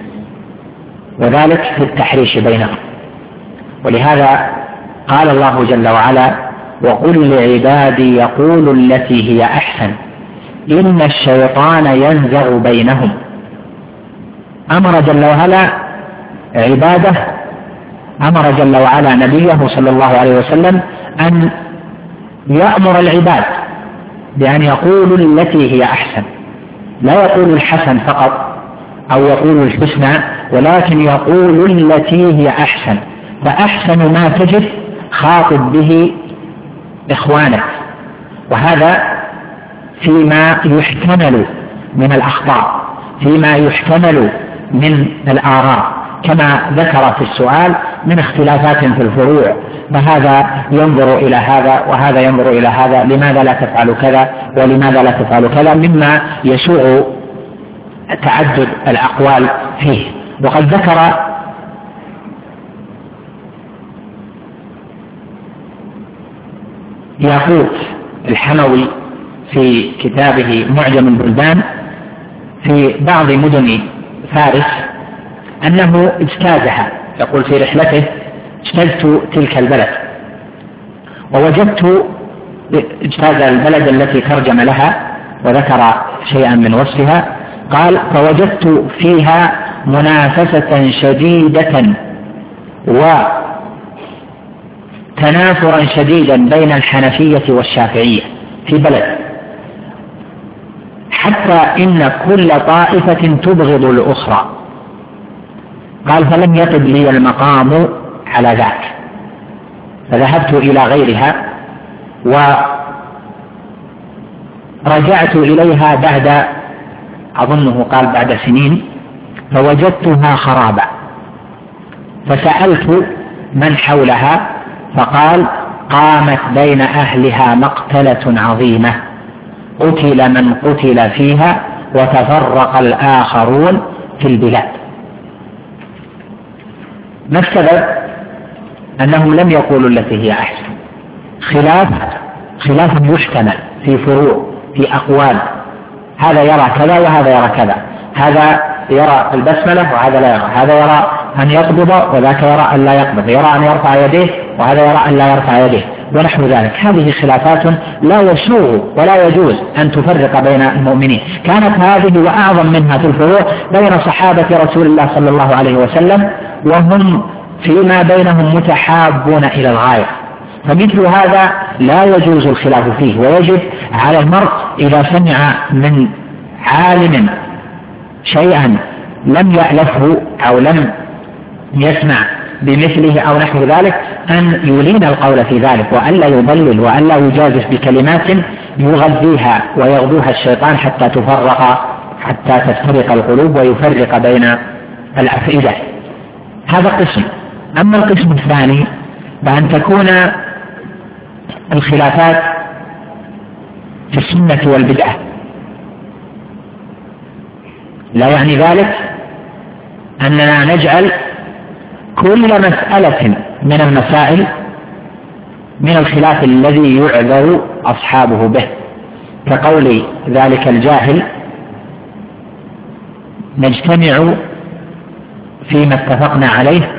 وذلك في التحريش بينهم. ولهذا قال الله جل وعلا: وقل لعبادي يقولوا التي هي أحسن إن الشيطان ينزغ بينهم. أمر جل وعلا عباده، أمر جل وعلا نبيه صلى الله عليه وسلم أن يأمر العباد بأن يقولوا التي هي أحسن، لا يقول الحسن فقط أو يقول الحسنى، ولكن يقول التي هي أحسن. فأحسن ما تجد خاطب به إخوانك، وهذا فيما يحتمل من الأخطاء، فيما يحتمل من الآراء، كما ذكر في السؤال من اختلافات في الفروع، فهذا ينظر إلى هذا وهذا ينظر إلى هذا، لماذا لا تفعل كذا ولماذا لا تفعل كذا، مما يسوء تعدد الأقوال فيه. وقد ذكر ياقوت الحموي في كتابه معجم البلدان في بعض مدن فارس أنه اجتازها، يقول في رحلته: اجتزت تلك البلد ووجدت اجتاز البلد التي ترجم لها وذكر شيئا من وصفها. قال: فوجدت فيها منافسة شديدة وتنافرا شديدا بين الحنفية والشافعية في بلد، حتى إن كل طائفة تبغض الأخرى. قال: فلم يطب لي المقام على ذاك، فذهبت إلى غيرها ورجعت إليها بعد، أظنه قال بعد سنين، فوجدتها خرابة، فسألت من حولها فقال: قامت بين أهلها مقتلة عظيمة، قتل من قتل فيها وتفرق الآخرون في البلاد. ما السبب؟ أنهم لم يقولوا التي هي أحسن. خلاف يحتمل في فروع، في أقوال، هذا يرى كذا وهذا يرى كذا، هذا يرى البسملة وهذا لا يرى، هذا يرى أن يقبض وذاك يرى أن لا يقبض، يرى أن يرفع يديه وهذا يرى أن لا يرفع يديه، ونحو ذلك. هذه خلافات لا يسوغ ولا يجوز أن تفرق بين المؤمنين. كانت هذه وأعظم منها في الفروع بين صحابة رسول الله صلى الله عليه وسلم، وهم فيما بينهم متحابون إلى الغاية. فمثل هذا لا يجوز الخلاف فيه، ويجب على المرء إذا سمع من عالم شيئا لم يألفه أو لم يسمع بمثله أو نحو ذلك أن يلين القول في ذلك، وألا يضلل، وألا يجازف بكلمات يغذيها ويغذوها الشيطان حتى تفترق القلوب ويفرق بين الأفئدة. هذا قسم. أما القسم الثاني فأن تكون الخلافات في السنة والبدعة، لا يعني ذلك أننا نجعل كل مسألة من المسائل من الخلاف الذي يعذر أصحابه به، كقول ذلك الجاهل نجتمع فيما اتفقنا عليه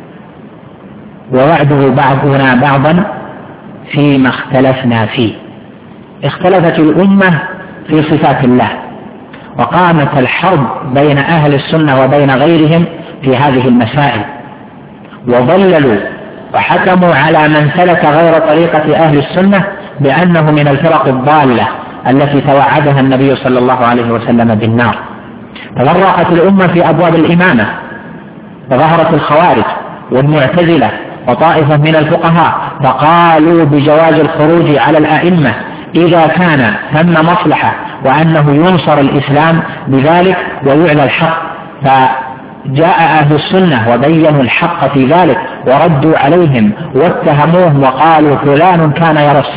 ووعده بعضنا بعضا فيما اختلفنا فيه. اختلفت الأمة في صفات الله، وقامت الحرب بين أهل السنة وبين غيرهم في هذه المسائل، وضللوا وحكموا على من سلك غير طريقة أهل السنة بأنه من الفرق الضالة التي توعدها النبي صلى الله عليه وسلم بالنار. تفرقت الأمة في أبواب الإمامة، فظهرت الخوارج والمعتزلة وطائفة من الفقهاء فقالوا بجواز الخروج على الأئمة إذا كان ثم مصلحة وأنه ينصر الإسلام بذلك ويعلى الحق. فجاء أهل السنة وبينوا الحق في ذلك وردوا عليهم واتهموهم وقالوا فلان كان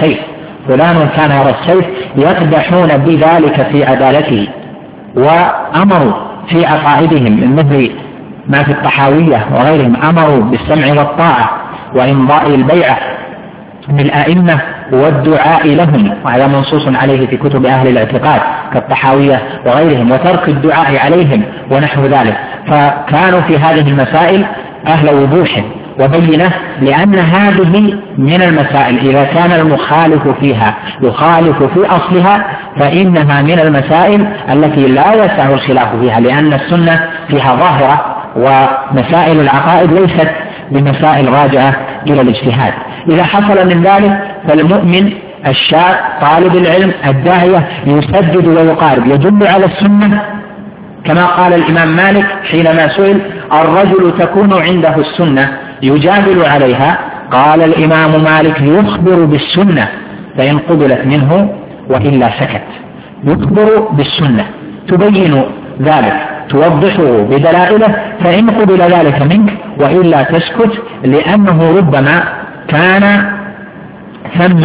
يرى السيف، يقدحون بذلك في عدالته، وأمروا في عقائدهم من مثل ما في الطحاوية وغيرهم، أمروا بالسمع والطاعة وإمضاء البيعة من الأئمة والدعاء لهم، وهذا منصوص عليه في كتب أهل الاعتقاد كالطحاوية وغيرهم، وترك الدعاء عليهم ونحو ذلك. فكانوا في هذه المسائل أهل وضوح وبينة، لأن هذه من المسائل إذا كان المخالف فيها يخالف في أصلها فإنها من المسائل التي لا يسع الخلاف فيها، لأن السنة فيها ظاهرة، ومسائل العقائد ليست بمسائل راجعة إلى الاجتهاد. إذا حصل من ذلك فالمؤمن الشاب طالب العلم الداعية يسدد ويقارب، يدل على السنة، كما قال الإمام مالك حينما سئل الرجل تكون عنده السنة يجادل عليها، قال الإمام مالك يخبر بالسنة فإن قبلت منه وإلا سكت. يخبر بالسنة تبين ذلك، توضحه بدلائله، فإن قبل ذلك منك وإلا تسكت، لأنه ربما كان ثم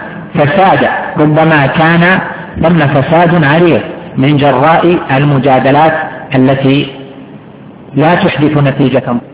فساد عريض من جراء المجادلات التي لا تحدث نتيجة